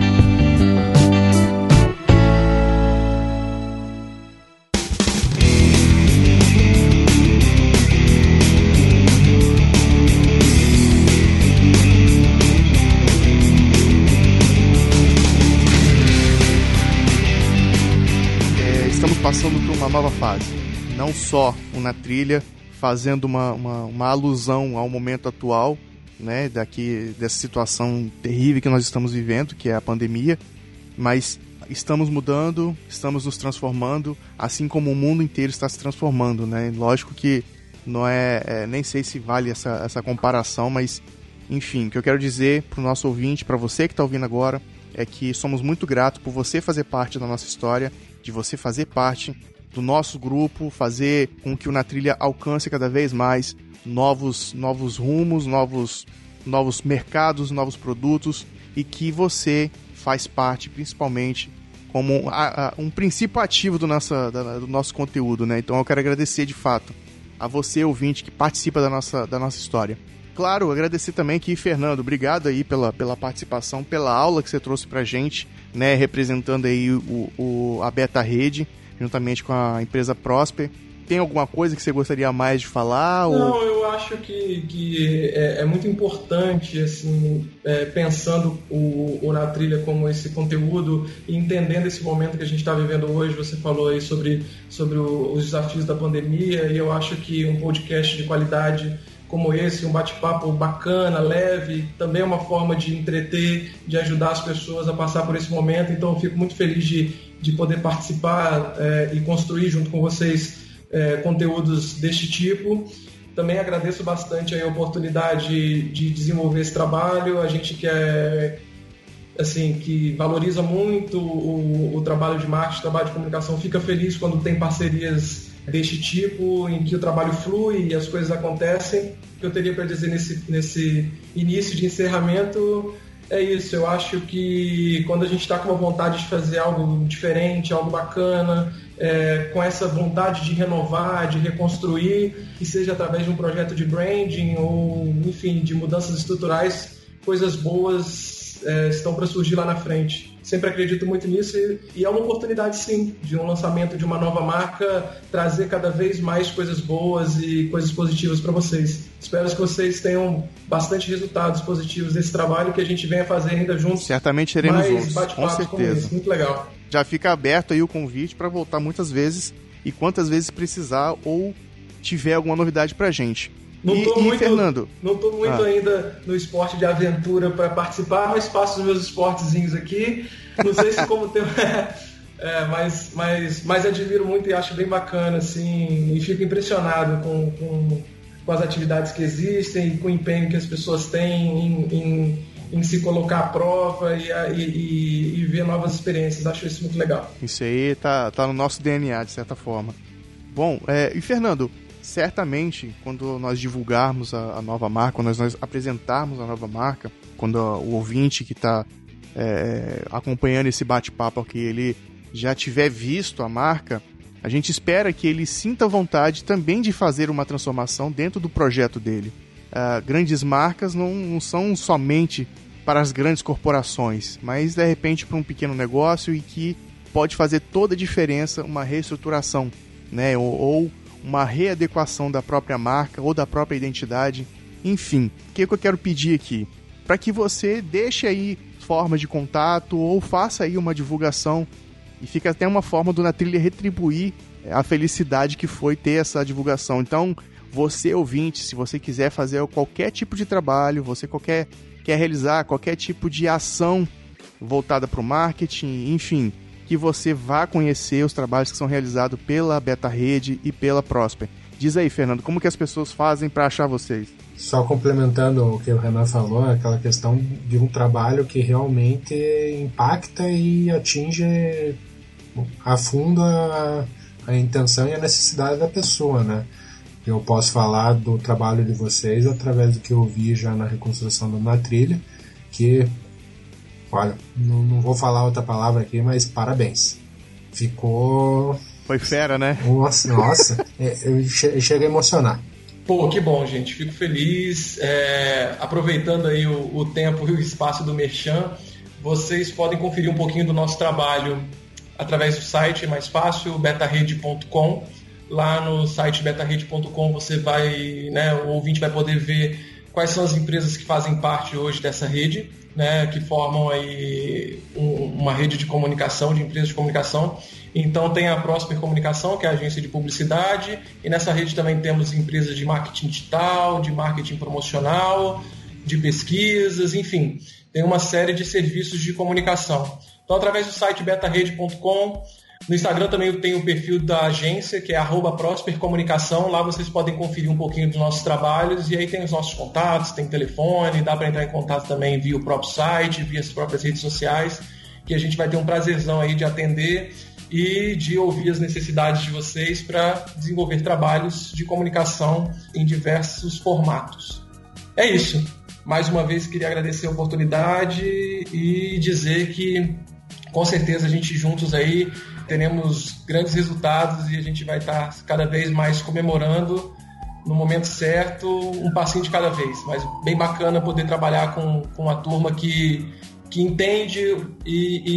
Passando por uma nova fase, não só o Na Trilha fazendo uma, uma, uma alusão ao momento atual, né, daqui, dessa situação terrível que nós estamos vivendo, que é a pandemia, mas estamos mudando, estamos nos transformando, assim como o mundo inteiro está se transformando, né? Lógico que não é, é nem sei se vale essa, essa comparação, mas enfim, o que eu quero dizer para o nosso ouvinte, para você que está ouvindo agora, é que somos muito gratos por você fazer parte da nossa história, de você fazer parte do nosso grupo, fazer com que o Na Trilha alcance cada vez mais novos, novos rumos, novos, novos mercados, novos produtos, e que você faz parte, principalmente, como a, a, um princípio ativo do, nossa, da, do nosso conteúdo, né? Então eu quero agradecer de fato a você, ouvinte, que participa da nossa, da nossa história. Claro, agradecer também aqui, Fernando, obrigado aí pela, pela participação, pela aula que você trouxe pra gente, né, representando aí o, o, a Beta Rede, juntamente com a empresa Prosper. Tem alguma coisa que você gostaria mais de falar? Não, ou... eu acho que, que é, é muito importante, assim, é, pensando o, o Na Trilha como esse conteúdo e entendendo esse momento que a gente está vivendo hoje. Você falou aí sobre, sobre o, os desafios da pandemia, e eu acho que um podcast de qualidade como esse, um bate-papo bacana, leve, também é uma forma de entreter, de ajudar as pessoas a passar por esse momento. Então eu fico muito feliz de, de poder participar é, e construir junto com vocês é, conteúdos deste tipo. Também agradeço bastante a oportunidade de desenvolver esse trabalho. A gente quer, assim, que valoriza muito o, o trabalho de marketing, o trabalho de comunicação, fica feliz quando tem parcerias deste tipo, em que o trabalho flui e as coisas acontecem. O que eu teria para dizer nesse, nesse início de encerramento é isso. Eu acho que quando a gente está com uma vontade de fazer algo diferente, algo bacana, é, com essa vontade de renovar, de reconstruir, que seja através de um projeto de branding ou, enfim, de mudanças estruturais, coisas boas é, estão para surgir lá na frente. Sempre acredito muito nisso e, e é uma oportunidade, sim, de um lançamento de uma nova marca, trazer cada vez mais coisas boas e coisas positivas para vocês. Espero que vocês tenham bastante resultados positivos desse trabalho, que a gente venha fazer ainda juntos. Certamente teremos mais outros, com bate-papos como certeza. esse. Muito legal. Já fica aberto aí o convite para voltar muitas vezes e quantas vezes precisar ou tiver alguma novidade pra gente. Não e, tô e muito, Fernando? Não tô muito ah. ainda no esporte de aventura para participar, mas faço os meus esportezinhos aqui. Não sei se como tem... é, mas, mas, mas admiro muito e acho bem bacana, assim, e fico impressionado com, com, com as atividades que existem e com o empenho que as pessoas têm em, em, em se colocar à prova e, e, e ver novas experiências. Acho isso muito legal. Isso aí tá, tá no nosso D N A, de certa forma. Bom, é, e Fernando, certamente, quando nós divulgarmos a, a nova marca, quando nós, nós apresentarmos a nova marca, quando a, o ouvinte que está é, acompanhando esse bate-papo aqui, ele já tiver visto a marca, a gente espera que ele sinta vontade também de fazer uma transformação dentro do projeto dele. Uh, grandes marcas não, não são somente para as grandes corporações, mas de repente para um pequeno negócio, e que pode fazer toda a diferença uma reestruturação, né? ou, ou uma readequação da própria marca ou da própria identidade. Enfim, o que eu quero pedir aqui? Para que você deixe aí formas de contato ou faça aí uma divulgação, e fica até uma forma do Na Trilha retribuir a felicidade que foi ter essa divulgação. Então, você ouvinte, se você quiser fazer qualquer tipo de trabalho, você qualquer, quer realizar qualquer tipo de ação voltada para o marketing, enfim, que você vá conhecer os trabalhos que são realizados pela Beta Rede e pela Prosper. Diz aí, Fernando, como que as pessoas fazem para achar vocês? Só complementando o que o Renan falou, aquela questão de um trabalho que realmente impacta e atinge a fundo a, a intenção e a necessidade da pessoa, né? Eu posso falar do trabalho de vocês através do que eu vi já na reconstrução do Na Trilha, que, olha, não, não vou falar outra palavra aqui, mas parabéns. Ficou... Foi fera, né? Nossa, nossa eu cheguei a emocionar. Pô, que bom, gente. Fico feliz. É, aproveitando aí o, o tempo e o espaço do Merchan, vocês podem conferir um pouquinho do nosso trabalho através do site, é mais fácil, beta rede ponto com. Lá no site beta rede ponto com você vai, né, o ouvinte vai poder ver quais são as empresas que fazem parte hoje dessa rede, né, que formam aí um, uma rede de comunicação, de empresas de comunicação. Então tem a Prosper Comunicação, que é a agência de publicidade, e nessa rede também temos empresas de marketing digital, de marketing promocional, de pesquisas, enfim, tem uma série de serviços de comunicação. Então, através do site beta rede ponto com, no Instagram também tem o perfil da agência, que é arroba Prosper Comunicação. Lá vocês podem conferir um pouquinho dos nossos trabalhos, e aí tem os nossos contatos, tem telefone, dá para entrar em contato também via o próprio site, via as próprias redes sociais, que a gente vai ter um prazerzão aí de atender e de ouvir as necessidades de vocês para desenvolver trabalhos de comunicação em diversos formatos. É isso. Mais uma vez queria agradecer a oportunidade e dizer que com certeza a gente juntos aí teremos grandes resultados e a gente vai estar cada vez mais comemorando no momento certo, um passinho de cada vez. Mas bem bacana poder trabalhar com, com uma turma que, que entende e, e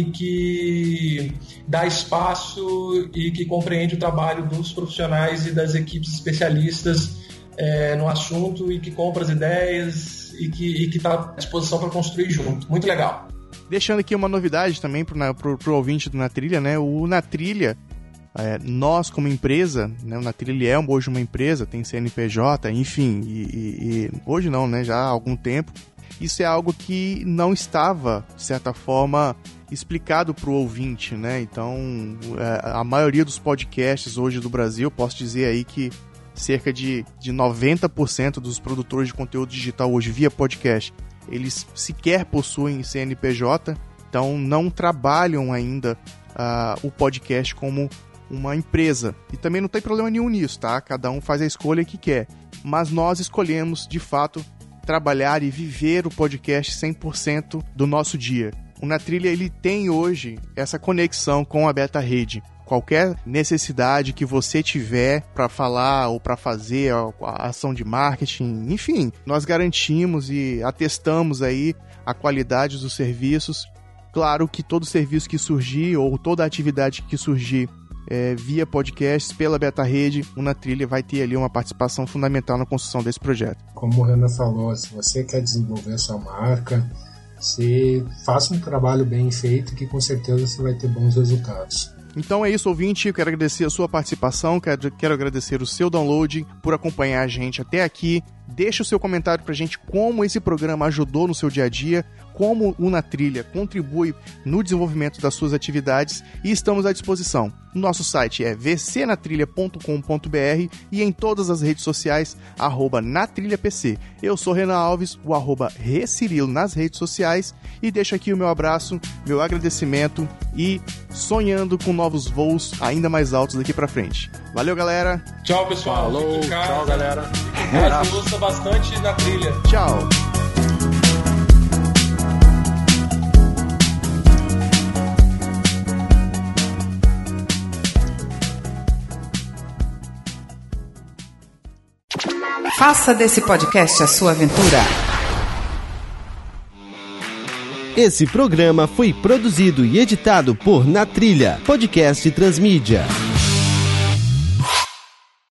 que dá espaço e que compreende o trabalho dos profissionais e das equipes especialistas é, no assunto e que compra as ideias e que está à disposição para construir junto. Muito legal. Deixando aqui uma novidade também para o ouvinte do Na Trilha, né? O Na Trilha, é, nós como empresa, né? O Na Trilha é hoje uma empresa, tem C N P J, enfim, e, e, e hoje não, né? Já há algum tempo. Isso é algo que não estava, de certa forma, explicado para o ouvinte, né? Então, é, a maioria dos podcasts hoje do Brasil, posso dizer aí que cerca de, de noventa por cento dos produtores de conteúdo digital hoje via podcast, eles sequer possuem C N P J, então não trabalham ainda uh, o podcast como uma empresa. E também não tem problema nenhum nisso, tá? Cada um faz a escolha que quer. Mas nós escolhemos, de fato, trabalhar e viver o podcast cem por cento do nosso dia. O Na Trilha, ele tem hoje essa conexão com a Beta Rede. Qualquer necessidade que você tiver para falar ou para fazer a ação de marketing, enfim, nós garantimos e atestamos aí a qualidade dos serviços. Claro que todo serviço que surgir ou toda atividade que surgir é, via podcasts, pela Beta Rede, o Na Trilha vai ter ali uma participação fundamental na construção desse projeto. Como o Renan falou, se você quer desenvolver a sua marca, você faça um trabalho bem feito que com certeza você vai ter bons resultados. Então é isso, ouvinte, eu quero agradecer a sua participação, quero, quero agradecer o seu download, por acompanhar a gente até aqui. Deixa o seu comentário pra gente como esse programa ajudou no seu dia a dia, como o Na Trilha contribui no desenvolvimento das suas atividades e estamos à disposição. Nosso site é v c na trilha ponto com ponto b r e em todas as redes sociais, arroba natrilhapc. Eu sou Renan Alves, o arroba Recirilo nas redes sociais e deixo aqui o meu abraço, meu agradecimento e sonhando com novos voos ainda mais altos daqui pra frente. Valeu, galera! Tchau, pessoal! Falou! Tchau, galera! Mas ouça bastante Na Trilha. Tchau! Faça desse podcast a sua aventura. Esse programa foi produzido e editado por Na Trilha, podcast Transmídia.